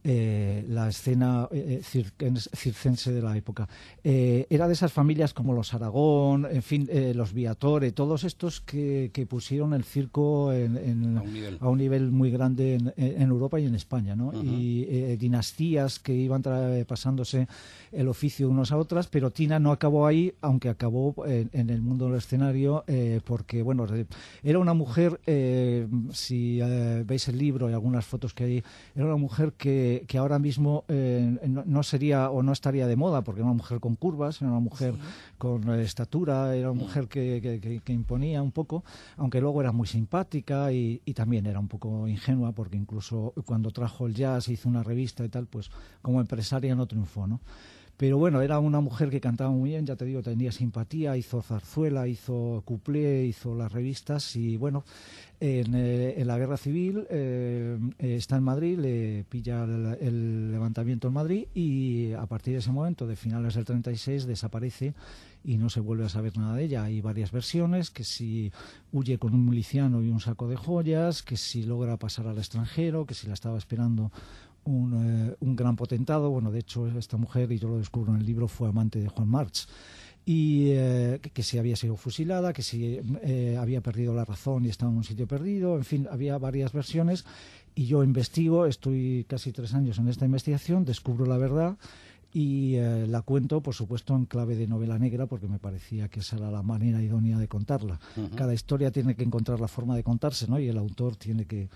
eh, la escena eh, circense, circense de la época. Eh, era de esas familias como los Aragón, en fin, eh, los Viatore, todos estos que, que pusieron el circo en, en, a, un nivel. a un nivel muy grande en, en Europa y en España, ¿no? Uh-huh. Y eh, dinastías que iban tra- pasándose el oficio de unos a otras, pero Tina no acabó ahí, aunque acabó en, en el mundo del escenario, eh, porque, bueno, era una mujer, eh, si eh, veis el libro y algunas fotos que hay, era una mujer que que ahora mismo eh, no, no sería o no estaría de moda, porque era una mujer con curvas, era una mujer sí. con eh, estatura, era una mujer que, que, que, que imponía un poco, aunque luego era muy simpática y, y también era un poco ingenua, porque incluso cuando trajo el jazz, hizo una revista y tal, pues como empresaria no triunfó, ¿no? Pero bueno, era una mujer que cantaba muy bien, ya te digo, tenía simpatía, hizo zarzuela, hizo cuplé, hizo las revistas y bueno, en, eh, en la guerra civil eh, está en Madrid, le pilla el, el levantamiento en Madrid y a partir de ese momento, de finales del treinta y seis, desaparece y no se vuelve a saber nada de ella. Hay varias versiones, que si huye con un miliciano y un saco de joyas, que si logra pasar al extranjero, que si la estaba esperando Un, eh, un gran potentado. Bueno, de hecho esta mujer, y yo lo descubro en el libro, fue amante de Juan March y eh, que, que si había sido fusilada, que si eh, había perdido la razón y estaba en un sitio perdido, en fin, había varias versiones y yo investigo, estoy casi tres años en esta investigación, descubro la verdad y eh, la cuento, por supuesto, en clave de novela negra, porque me parecía que esa era la manera idónea de contarla. Uh-huh. Cada historia tiene que encontrar la forma de contarse, ¿no? Y el autor tiene que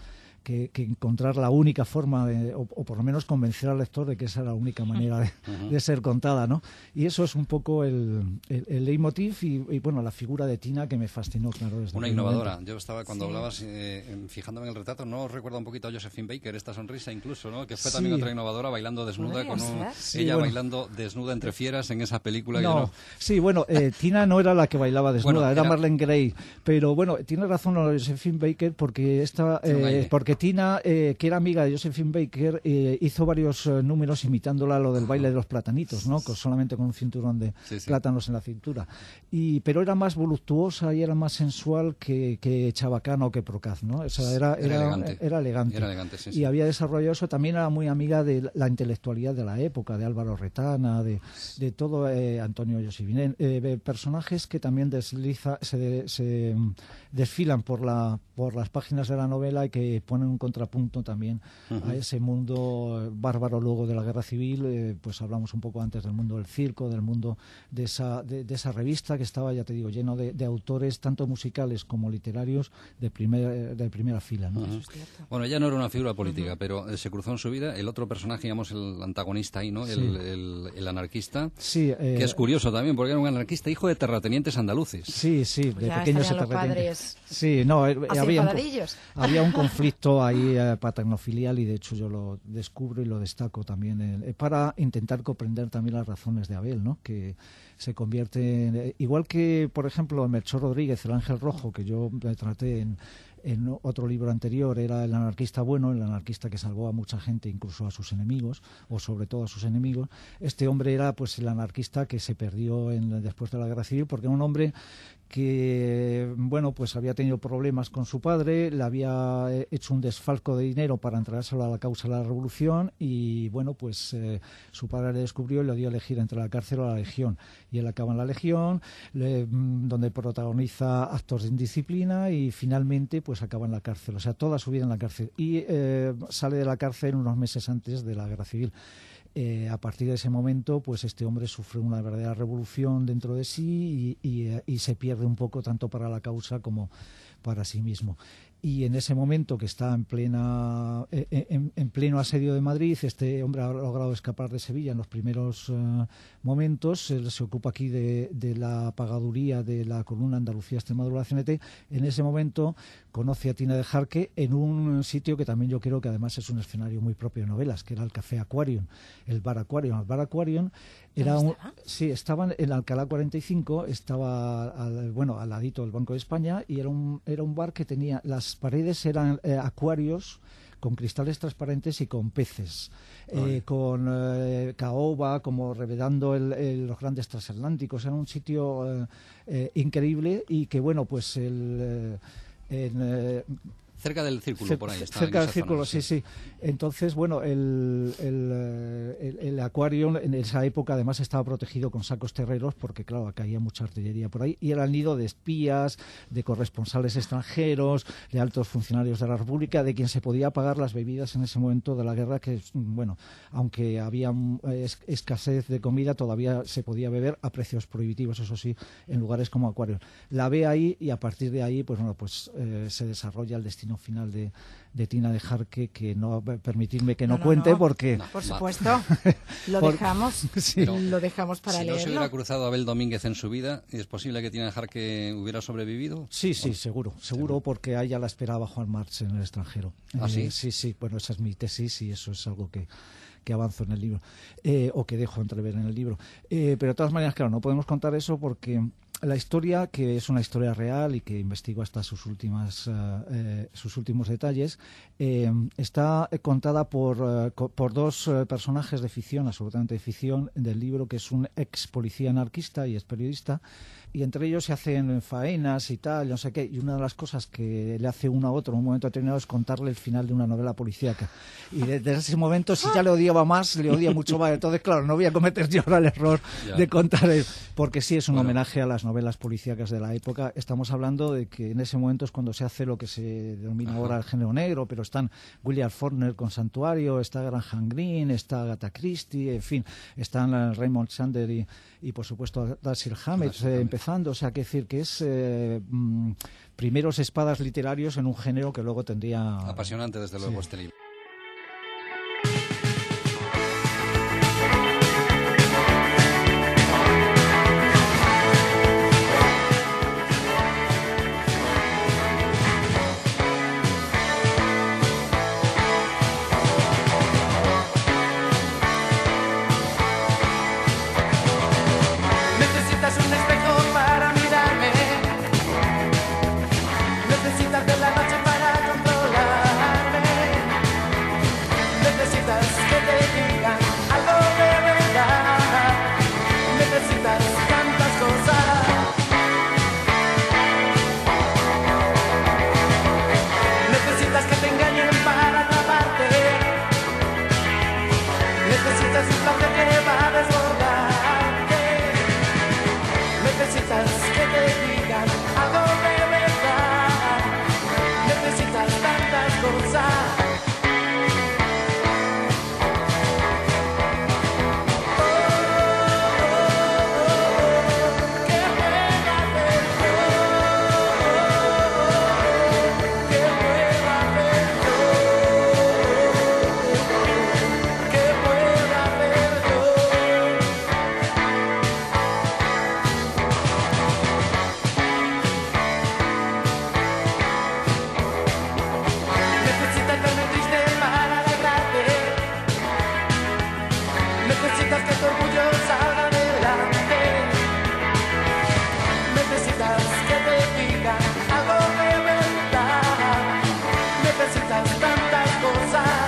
que, que encontrar la única forma, de, o, o por lo menos convencer al lector de que esa era la única manera de, Ujú. de ser contada, ¿no? Y eso es un poco el, el, el leitmotiv y, y, bueno, la figura de Tina que me fascinó, claro. Desde Una aquel innovadora. momento. Yo estaba, cuando Sí. hablabas, eh, fijándome en el retrato, ¿no os recuerda un poquito a Josephine Baker, esta sonrisa incluso, ¿no? Que fue Sí. también otra innovadora, bailando desnuda, Podría con un- ser. Sí, ella bueno. bailando desnuda entre fieras en esa película. que No, no- sí, bueno, eh, Tina no era la que bailaba desnuda, Bueno, era, era- Marlene Gray. Pero bueno, tiene razón Josephine Baker porque esta, Tiene un eh, aire. porque Tina, eh, que era amiga de Josephine Baker, eh, hizo varios eh, números imitándola lo del baile de los platanitos, ¿no? Con, solamente con un cinturón de Sí, sí. plátanos en la cintura. Y pero era más voluptuosa y era más sensual que, que chabacana o que procaz, ¿no? O sea, era, Era era, elegante. era elegante. Era elegante, sí, Y sí. había desarrollado eso. También era muy amiga de la intelectualidad de la época, de Álvaro Retana, de, de todo eh, Antonio Josivinen, eh, personajes que también desliza, se, se mm, desfilan por la por las páginas de la novela y que ponen un contrapunto también Ujú. a ese mundo bárbaro luego de la guerra civil. Eh, pues hablamos un poco antes del mundo del circo, del mundo de esa de, de esa revista que estaba, ya te digo, lleno de, de autores tanto musicales como literarios de primer, de primera fila, ¿no? Ujú. Bueno, ella no era una figura política, pero eh, se cruzó en su vida el otro personaje, digamos, el antagonista ahí, ¿no? El, Sí. el- el anarquista, Sí, eh, que es curioso también, porque era un anarquista hijo de terratenientes andaluces. Sí, sí, de Ya pequeños estarían los terratenientes. padres Sí, no, eh, así había un, co- enfadadillos. había un conflicto ahí eh, paternofilial y de hecho yo lo descubro y lo destaco también eh, para intentar comprender también las razones de Abel, ¿no? Que se convierte en, eh, igual que, por ejemplo, Melchor Rodríguez, el Ángel Rojo, que yo eh, traté en en otro libro anterior, era el anarquista bueno, el anarquista que salvó a mucha gente, incluso a sus enemigos, o sobre todo a sus enemigos. Este hombre era pues el anarquista que se perdió en, después de la guerra civil, porque era un hombre que, bueno, pues había tenido problemas con su padre, le había eh, hecho un desfalco de dinero para entregárselo a la causa de la revolución y, bueno, pues eh, su padre le descubrió y le dio a elegir entre la cárcel o la legión. Y él acaba en la legión, le- mm, donde protagoniza actos de indisciplina y finalmente pues acaba en la cárcel, o sea, toda su vida en la cárcel. Y eh, sale de la cárcel unos meses antes de la guerra civil. Eh, a partir de ese momento, pues este hombre sufre una verdadera revolución dentro de sí y, y, eh, y se pierde un poco tanto para la causa como para sí mismo. Y en ese momento que está en plena eh, en, en pleno asedio de Madrid, este hombre ha logrado escapar de Sevilla en los primeros eh, momentos. Él se ocupa aquí de, de la pagaduría de la columna Andalucía-Extremadura-C N T. En ese momento conoce a Tina de Jarque en un sitio que también yo creo que además es un escenario muy propio de novelas, que era el Café Aquarium, el Bar Aquarium. El Bar Aquarium era un, sí, estaba en Alcalá cuarenta y cinco, estaba al, bueno, al ladito del Banco de España y era un, era un bar que tenía, las paredes eran eh, acuarios con cristales transparentes y con peces, eh, con eh, caoba, como revedando el, el, los grandes transatlánticos. Era un sitio eh, eh, increíble y que, bueno, pues el... Eh, en, eh, Cerca del círculo, cer- por ahí está. cerca en del esa círculo, zona, sí, sí. Entonces, bueno, el, el, eh, el, el acuario en esa época además estaba protegido con sacos terreros porque, claro, caía mucha artillería por ahí y era el nido de espías, de corresponsales extranjeros, de altos funcionarios de la República, de quien se podía pagar las bebidas en ese momento de la guerra, que, bueno, aunque había mm, es- escasez de comida, todavía se podía beber a precios prohibitivos, eso sí, en lugares como Acuario. La ve ahí y a partir de ahí, pues bueno, pues eh, se desarrolla el destino final de, de Tina de Jarque, que no permitirme que no, No, no, cuente no. porque... Por supuesto. Lo Por- dejamos, Sí. lo dejamos para Si no se leerlo. hubiera cruzado Abel Domínguez en su vida, ¿es posible que Tina de Jarque hubiera sobrevivido? Sí, sí, seguro, seguro, porque a ella la esperaba Juan March en el extranjero. ¿Ah, sí? Eh, sí, sí, bueno, esa es mi tesis y eso es algo que, que avanzo en el libro, eh, o que dejo entrever en el libro. Eh, pero de todas maneras, claro, no podemos contar eso porque la historia, que es una historia real y que investigo hasta sus últimas eh, eh, sus últimos detalles, eh, está contada por, eh, co- por dos eh, personajes de ficción, absolutamente de ficción, del libro, que es un ex policía anarquista y es periodista, y entre ellos se hacen faenas y tal, no sé qué, y una de las cosas que le hace uno a otro en un momento determinado es contarle el final de una novela policíaca. Y desde ese momento, si ya le odiaba más, le odia mucho más. Entonces, claro, no voy a cometer yo ahora el error Ya. de contar, el- porque sí es un Bueno. homenaje a las novelas policíacas de la época. Estamos hablando de que en ese momento es cuando se hace lo que se denomina Ajá. ahora el género negro, pero están William Faulkner con Santuario, está Graham Greene, está Agatha Christie, en fin, están eh, Raymond Chandler y, y por supuesto Dashiell Hammett. Dashiell Eh, Hammett. empezó avanzando, o sea, que decir que es eh, mm, primeros espadas literarios en un género que luego tendría... Apasionante, desde luego, Sí. este libro. Necesitas un espejo para mirarme. Necesitas de la noche para controlarme. Necesitas que te digan algo de verdad. Necesitas tantas cosas. Necesitas que te engañen para atraparte. Necesitas un placer que va a desbordarte. Necesitas que te digan algo de verdad. Necesitas tantas cosas. Necesitas verme triste para alegrarte. Necesitas que tu orgullo salga adelante. Necesitas que te digan algo de verdad. Necesitas tantas cosas.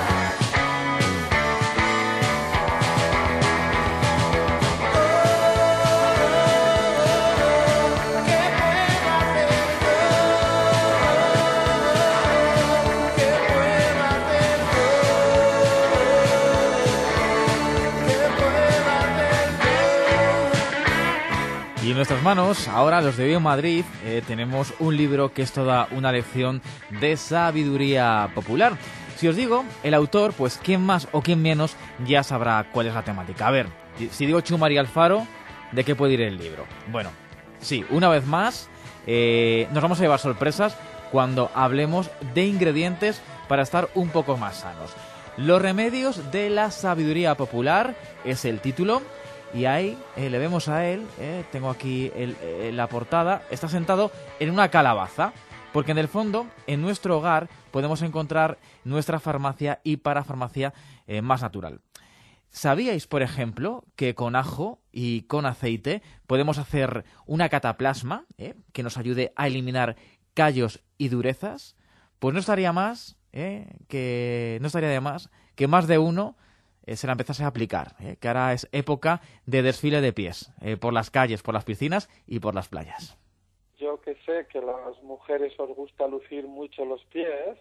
Y en nuestras manos, ahora los de Bio Madrid, eh, tenemos un libro que es toda una lección de sabiduría popular. Si os digo el autor, pues quién más o quién menos ya sabrá cuál es la temática. A ver, si digo Chumari Alfaro, ¿de qué puede ir el libro? Bueno, sí, una vez más, eh, nos vamos a llevar sorpresas cuando hablemos de ingredientes para estar un poco más sanos. Los remedios de la sabiduría popular es el título. Y ahí eh, le vemos a él, eh, tengo aquí el, eh, la portada, está sentado en una calabaza, porque en el fondo, en nuestro hogar, podemos encontrar nuestra farmacia y parafarmacia eh, más natural. ¿Sabíais, por ejemplo, que con ajo y con aceite podemos hacer una cataplasma eh, que nos ayude a eliminar callos y durezas? Pues no estaría más, eh, que no estaría de más que más de uno Eh, se la empezase a aplicar, eh, que ahora es época de desfile de pies, eh, por las calles, por las piscinas y por las playas. Yo que sé que a las mujeres os gusta lucir mucho los pies,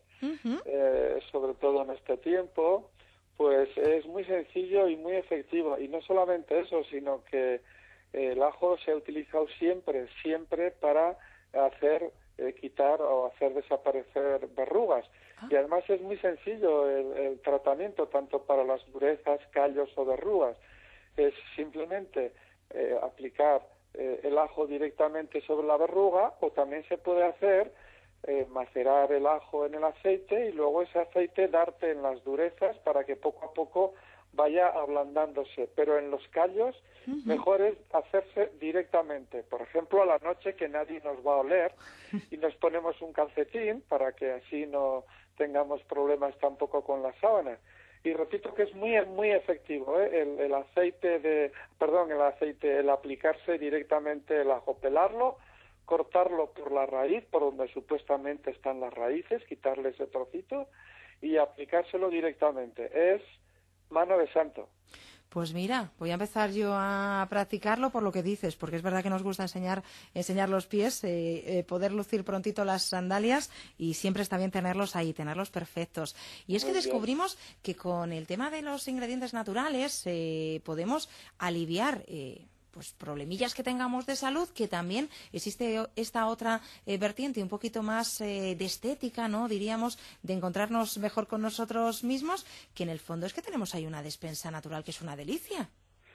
eh, sobre todo en este tiempo, pues es muy sencillo y muy efectivo. Y no solamente eso, sino que eh, el ajo se ha utilizado siempre, siempre para hacer, eh, quitar o hacer desaparecer verrugas. Y además es muy sencillo el, el tratamiento, tanto para las durezas, callos o verrugas. Es simplemente eh, aplicar eh, el ajo directamente sobre la verruga, o también se puede hacer eh, macerar el ajo en el aceite y luego ese aceite darte en las durezas para que poco a poco vaya ablandándose. Pero en los callos, uh-huh, mejor es hacerse directamente. Por ejemplo, a la noche, que nadie nos va a oler, y nos ponemos un calcetín para que así no tengamos problemas tampoco con las sábanas. Y repito que es muy muy efectivo, ¿eh? el, el aceite de, perdón, el aceite, el aplicarse directamente el ajo, pelarlo, cortarlo por la raíz, por donde supuestamente están las raíces, quitarle ese trocito y aplicárselo directamente. Es mano de santo. Pues mira, voy a empezar yo a practicarlo por lo que dices, porque es verdad que nos gusta enseñar enseñar los pies, eh, eh, poder lucir prontito las sandalias, y siempre está bien tenerlos ahí, tenerlos perfectos. Y es que descubrimos que con el tema de los ingredientes naturales eh, podemos aliviar eh, pues problemillas que tengamos de salud, que también existe esta otra eh, vertiente un poquito más eh, de estética, ¿no? Diríamos, de encontrarnos mejor con nosotros mismos, que en el fondo es que tenemos ahí una despensa natural que es una delicia.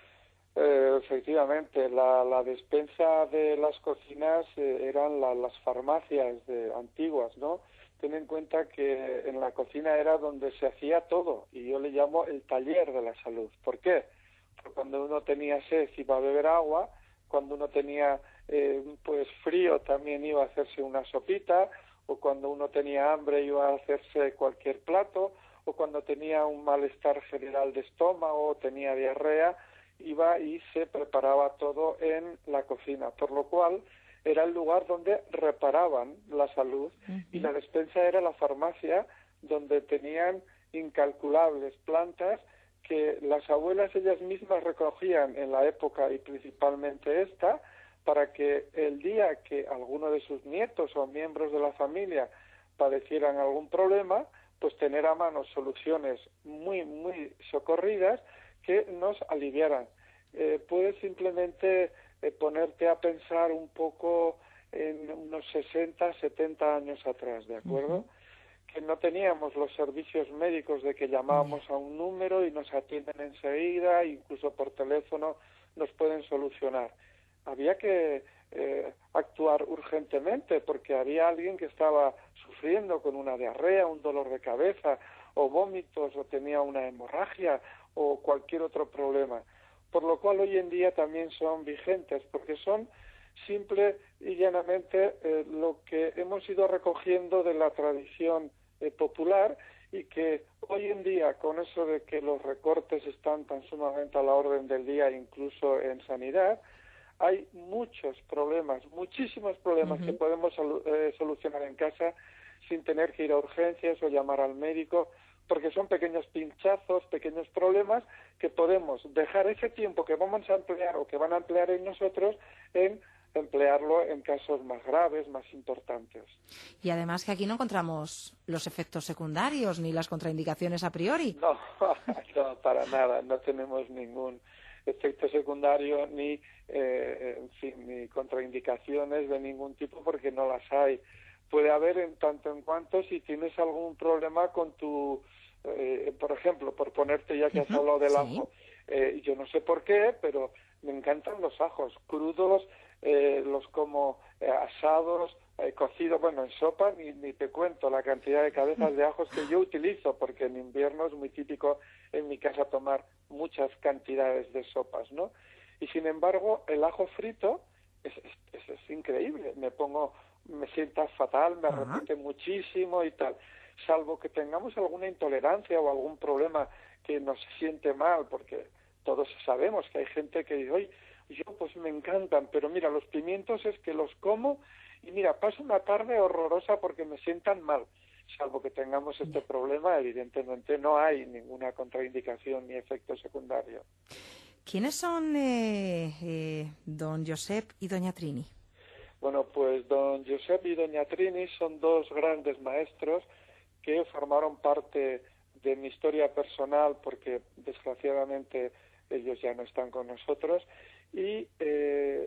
Eh, efectivamente, la, la despensa de las cocinas eh, eran la- las farmacias de, antiguas, ¿no? Ten en cuenta que en la cocina era donde se hacía todo, y yo le llamo el taller de la salud. ¿Por qué? Porque cuando uno tenía sed iba a beber agua, cuando uno tenía eh, pues frío también iba a hacerse una sopita, o cuando uno tenía hambre iba a hacerse cualquier plato, o cuando tenía un malestar general de estómago o tenía diarrea, iba y se preparaba todo en la cocina, por lo cual era el lugar donde reparaban la salud, y la despensa era la farmacia donde tenían incalculables plantas que las abuelas ellas mismas recogían en la época, y principalmente esta, para que el día que alguno de sus nietos o miembros de la familia padecieran algún problema, pues tener a mano soluciones muy, muy socorridas que nos aliviaran. Eh, puedes simplemente eh, ponerte a pensar un poco en unos sesenta, setenta años atrás, ¿de acuerdo? Uh-huh. Que no teníamos los servicios médicos de que llamábamos uh-huh. a un número y nos atienden enseguida, incluso por teléfono nos pueden solucionar. Había que eh, actuar urgentemente porque había alguien que estaba sufriendo con una diarrea, un dolor de cabeza o vómitos, o tenía una hemorragia o cualquier otro problema. Por lo cual hoy en día también son vigentes, porque son simple y llanamente eh, lo que hemos ido recogiendo de la tradición eh, popular, y que hoy en día, con eso de que los recortes están tan sumamente a la orden del día, incluso en sanidad, hay muchos problemas, muchísimos problemas uh-huh. que podemos eh, solucionar en casa sin tener que ir a urgencias o llamar al médico, porque son pequeños pinchazos, pequeños problemas que podemos dejar ese tiempo que vamos a emplear o que van a emplear en nosotros en emplearlo en casos más graves, más importantes. Y además que aquí no encontramos los efectos secundarios ni las contraindicaciones a priori. No, no, para nada, no tenemos ningún efecto secundario ni, eh, en fin, ni contraindicaciones de ningún tipo, porque no las hay. Puede haber en tanto en cuanto si tienes algún problema con tu, eh, por ejemplo, por ponerte ya que has uh-huh, hablado del sí. ajo, eh, yo no sé por qué, pero me encantan los ajos crudos, eh, los como eh, asados, eh, cocidos, bueno, en sopa, ni, ni te cuento la cantidad de cabezas de ajos que yo utilizo, porque en invierno es muy típico en mi casa tomar muchas cantidades de sopas, ¿no? Y sin embargo, el ajo frito es, es, es increíble, me pongo, me sienta fatal, me uh-huh. repite muchísimo y tal, salvo que tengamos alguna intolerancia o algún problema que nos siente mal, porque todos sabemos que hay gente que dice, oye, yo pues me encantan, pero mira, los pimientos es que los como y mira, paso una tarde horrorosa porque me sientan mal. Salvo que tengamos este problema, evidentemente no hay ninguna contraindicación ni efecto secundario. ¿Quiénes son eh, eh, don Josep y doña Trini? Bueno, pues don Josep y doña Trini son dos grandes maestros que formaron parte de mi historia personal, porque desgraciadamente ellos ya no están con nosotros, y eh,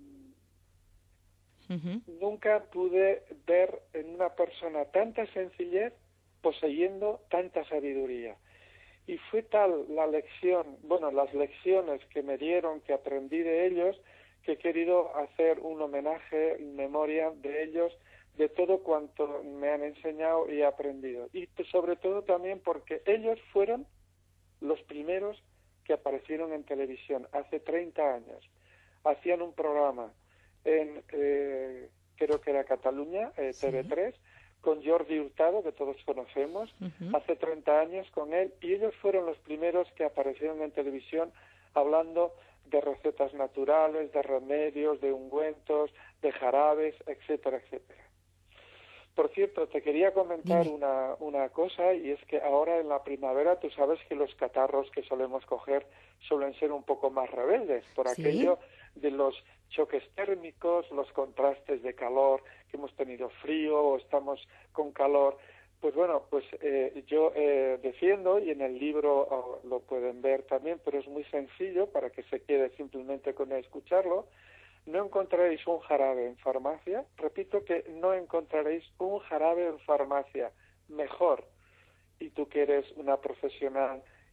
uh-huh. nunca pude ver en una persona tanta sencillez poseyendo tanta sabiduría. Y fue tal la lección, bueno, las lecciones que me dieron, que aprendí de ellos, que he querido hacer un homenaje en memoria de ellos, de todo cuanto me han enseñado y aprendido. Y pues, sobre todo también porque ellos fueron los primeros que aparecieron en televisión hace treinta años. Hacían un programa en, eh, creo que era Cataluña, eh, T V tres, sí. con Jordi Hurtado, que todos conocemos, uh-huh. hace treinta años con él, y ellos fueron los primeros que aparecieron en televisión hablando de recetas naturales, de remedios, de ungüentos, de jarabes, etcétera, etcétera. Por cierto, te quería comentar una, una cosa, y es que ahora en la primavera tú sabes que los catarros que solemos coger suelen ser un poco más rebeldes, por ¿Sí? aquello de los choques térmicos, los contrastes de calor, que hemos tenido frío o estamos con calor. Pues bueno, pues eh, yo eh, defiendo, y en el libro oh, lo pueden ver también, pero es muy sencillo para que se quede simplemente con escucharlo. No encontraréis un jarabe en farmacia, repito que no encontraréis un jarabe en farmacia mejor, y tú que eres una profesional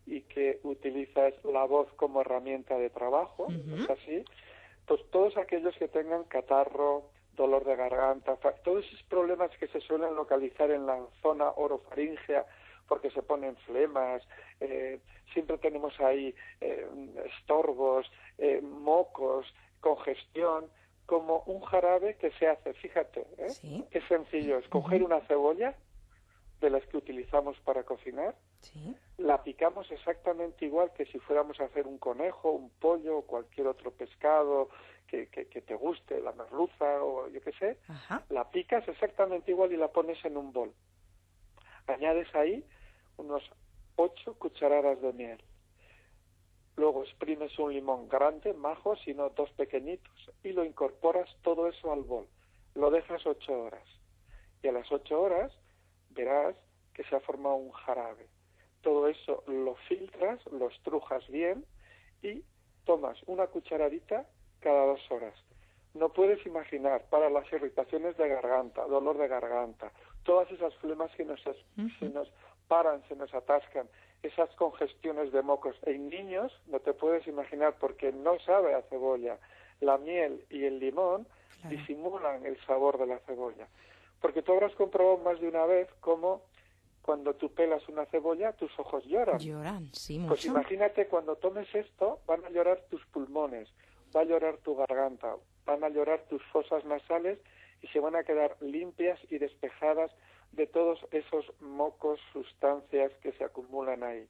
y que utilizas la voz como herramienta de trabajo, ¿es así? Pues todos aquellos que tengan catarro, dolor de garganta, todos esos problemas que se suelen localizar en la zona orofaríngea, porque se ponen flemas, eh, siempre tenemos ahí eh, estorbos, eh, mocos, congestión, como un jarabe que se hace, fíjate, ¿eh? Sí. Qué sencillo, es coger una cebolla, de las que utilizamos para cocinar, sí. la picamos exactamente igual que si fuéramos a hacer un conejo, un pollo o cualquier otro pescado que, que, que te guste, la merluza o yo qué sé, Ajá. la picas exactamente igual y la pones en un bol. Añades ahí unos ocho cucharadas de miel. Luego exprimes un limón grande, majo, sino dos pequeñitos, y lo incorporas todo eso al bol. Lo dejas ocho horas. Y a las ocho horas verás que se ha formado un jarabe. Todo eso lo filtras, lo estrujas bien y tomas una cucharadita cada dos horas. No puedes imaginar, para las irritaciones de garganta, dolor de garganta, todas esas flemas que nos, uh-huh. se nos paran, se nos atascan, esas congestiones de mocos. En niños no te puedes imaginar porque no sabe a cebolla. La miel y el limón claro. disimulan el sabor de la cebolla. Porque tú habrás comprobado más de una vez cómo cuando tú pelas una cebolla tus ojos lloran. Lloran, sí, mucho. Pues imagínate cuando tomes esto, van a llorar tus pulmones, va a llorar tu garganta, van a llorar tus fosas nasales y se van a quedar limpias y despejadas de todos esos mocos, sustancias que se acumulan ahí.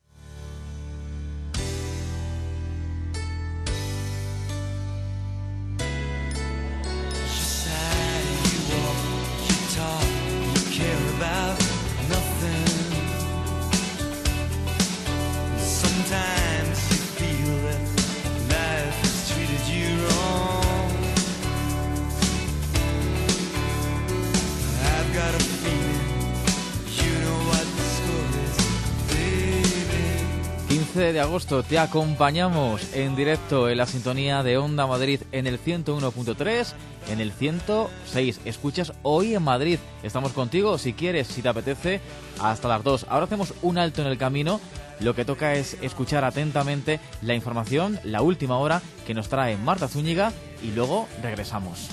quince de agosto te acompañamos en directo en la sintonía de Onda Madrid en el ciento uno punto tres, en el ciento seis. Escuchas Hoy en Madrid. Estamos contigo si quieres, si te apetece, hasta las dos. Ahora hacemos un alto en el camino. Lo que toca es escuchar atentamente la información, la última hora que nos trae Marta Zúñiga y luego regresamos.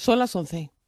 Son las once.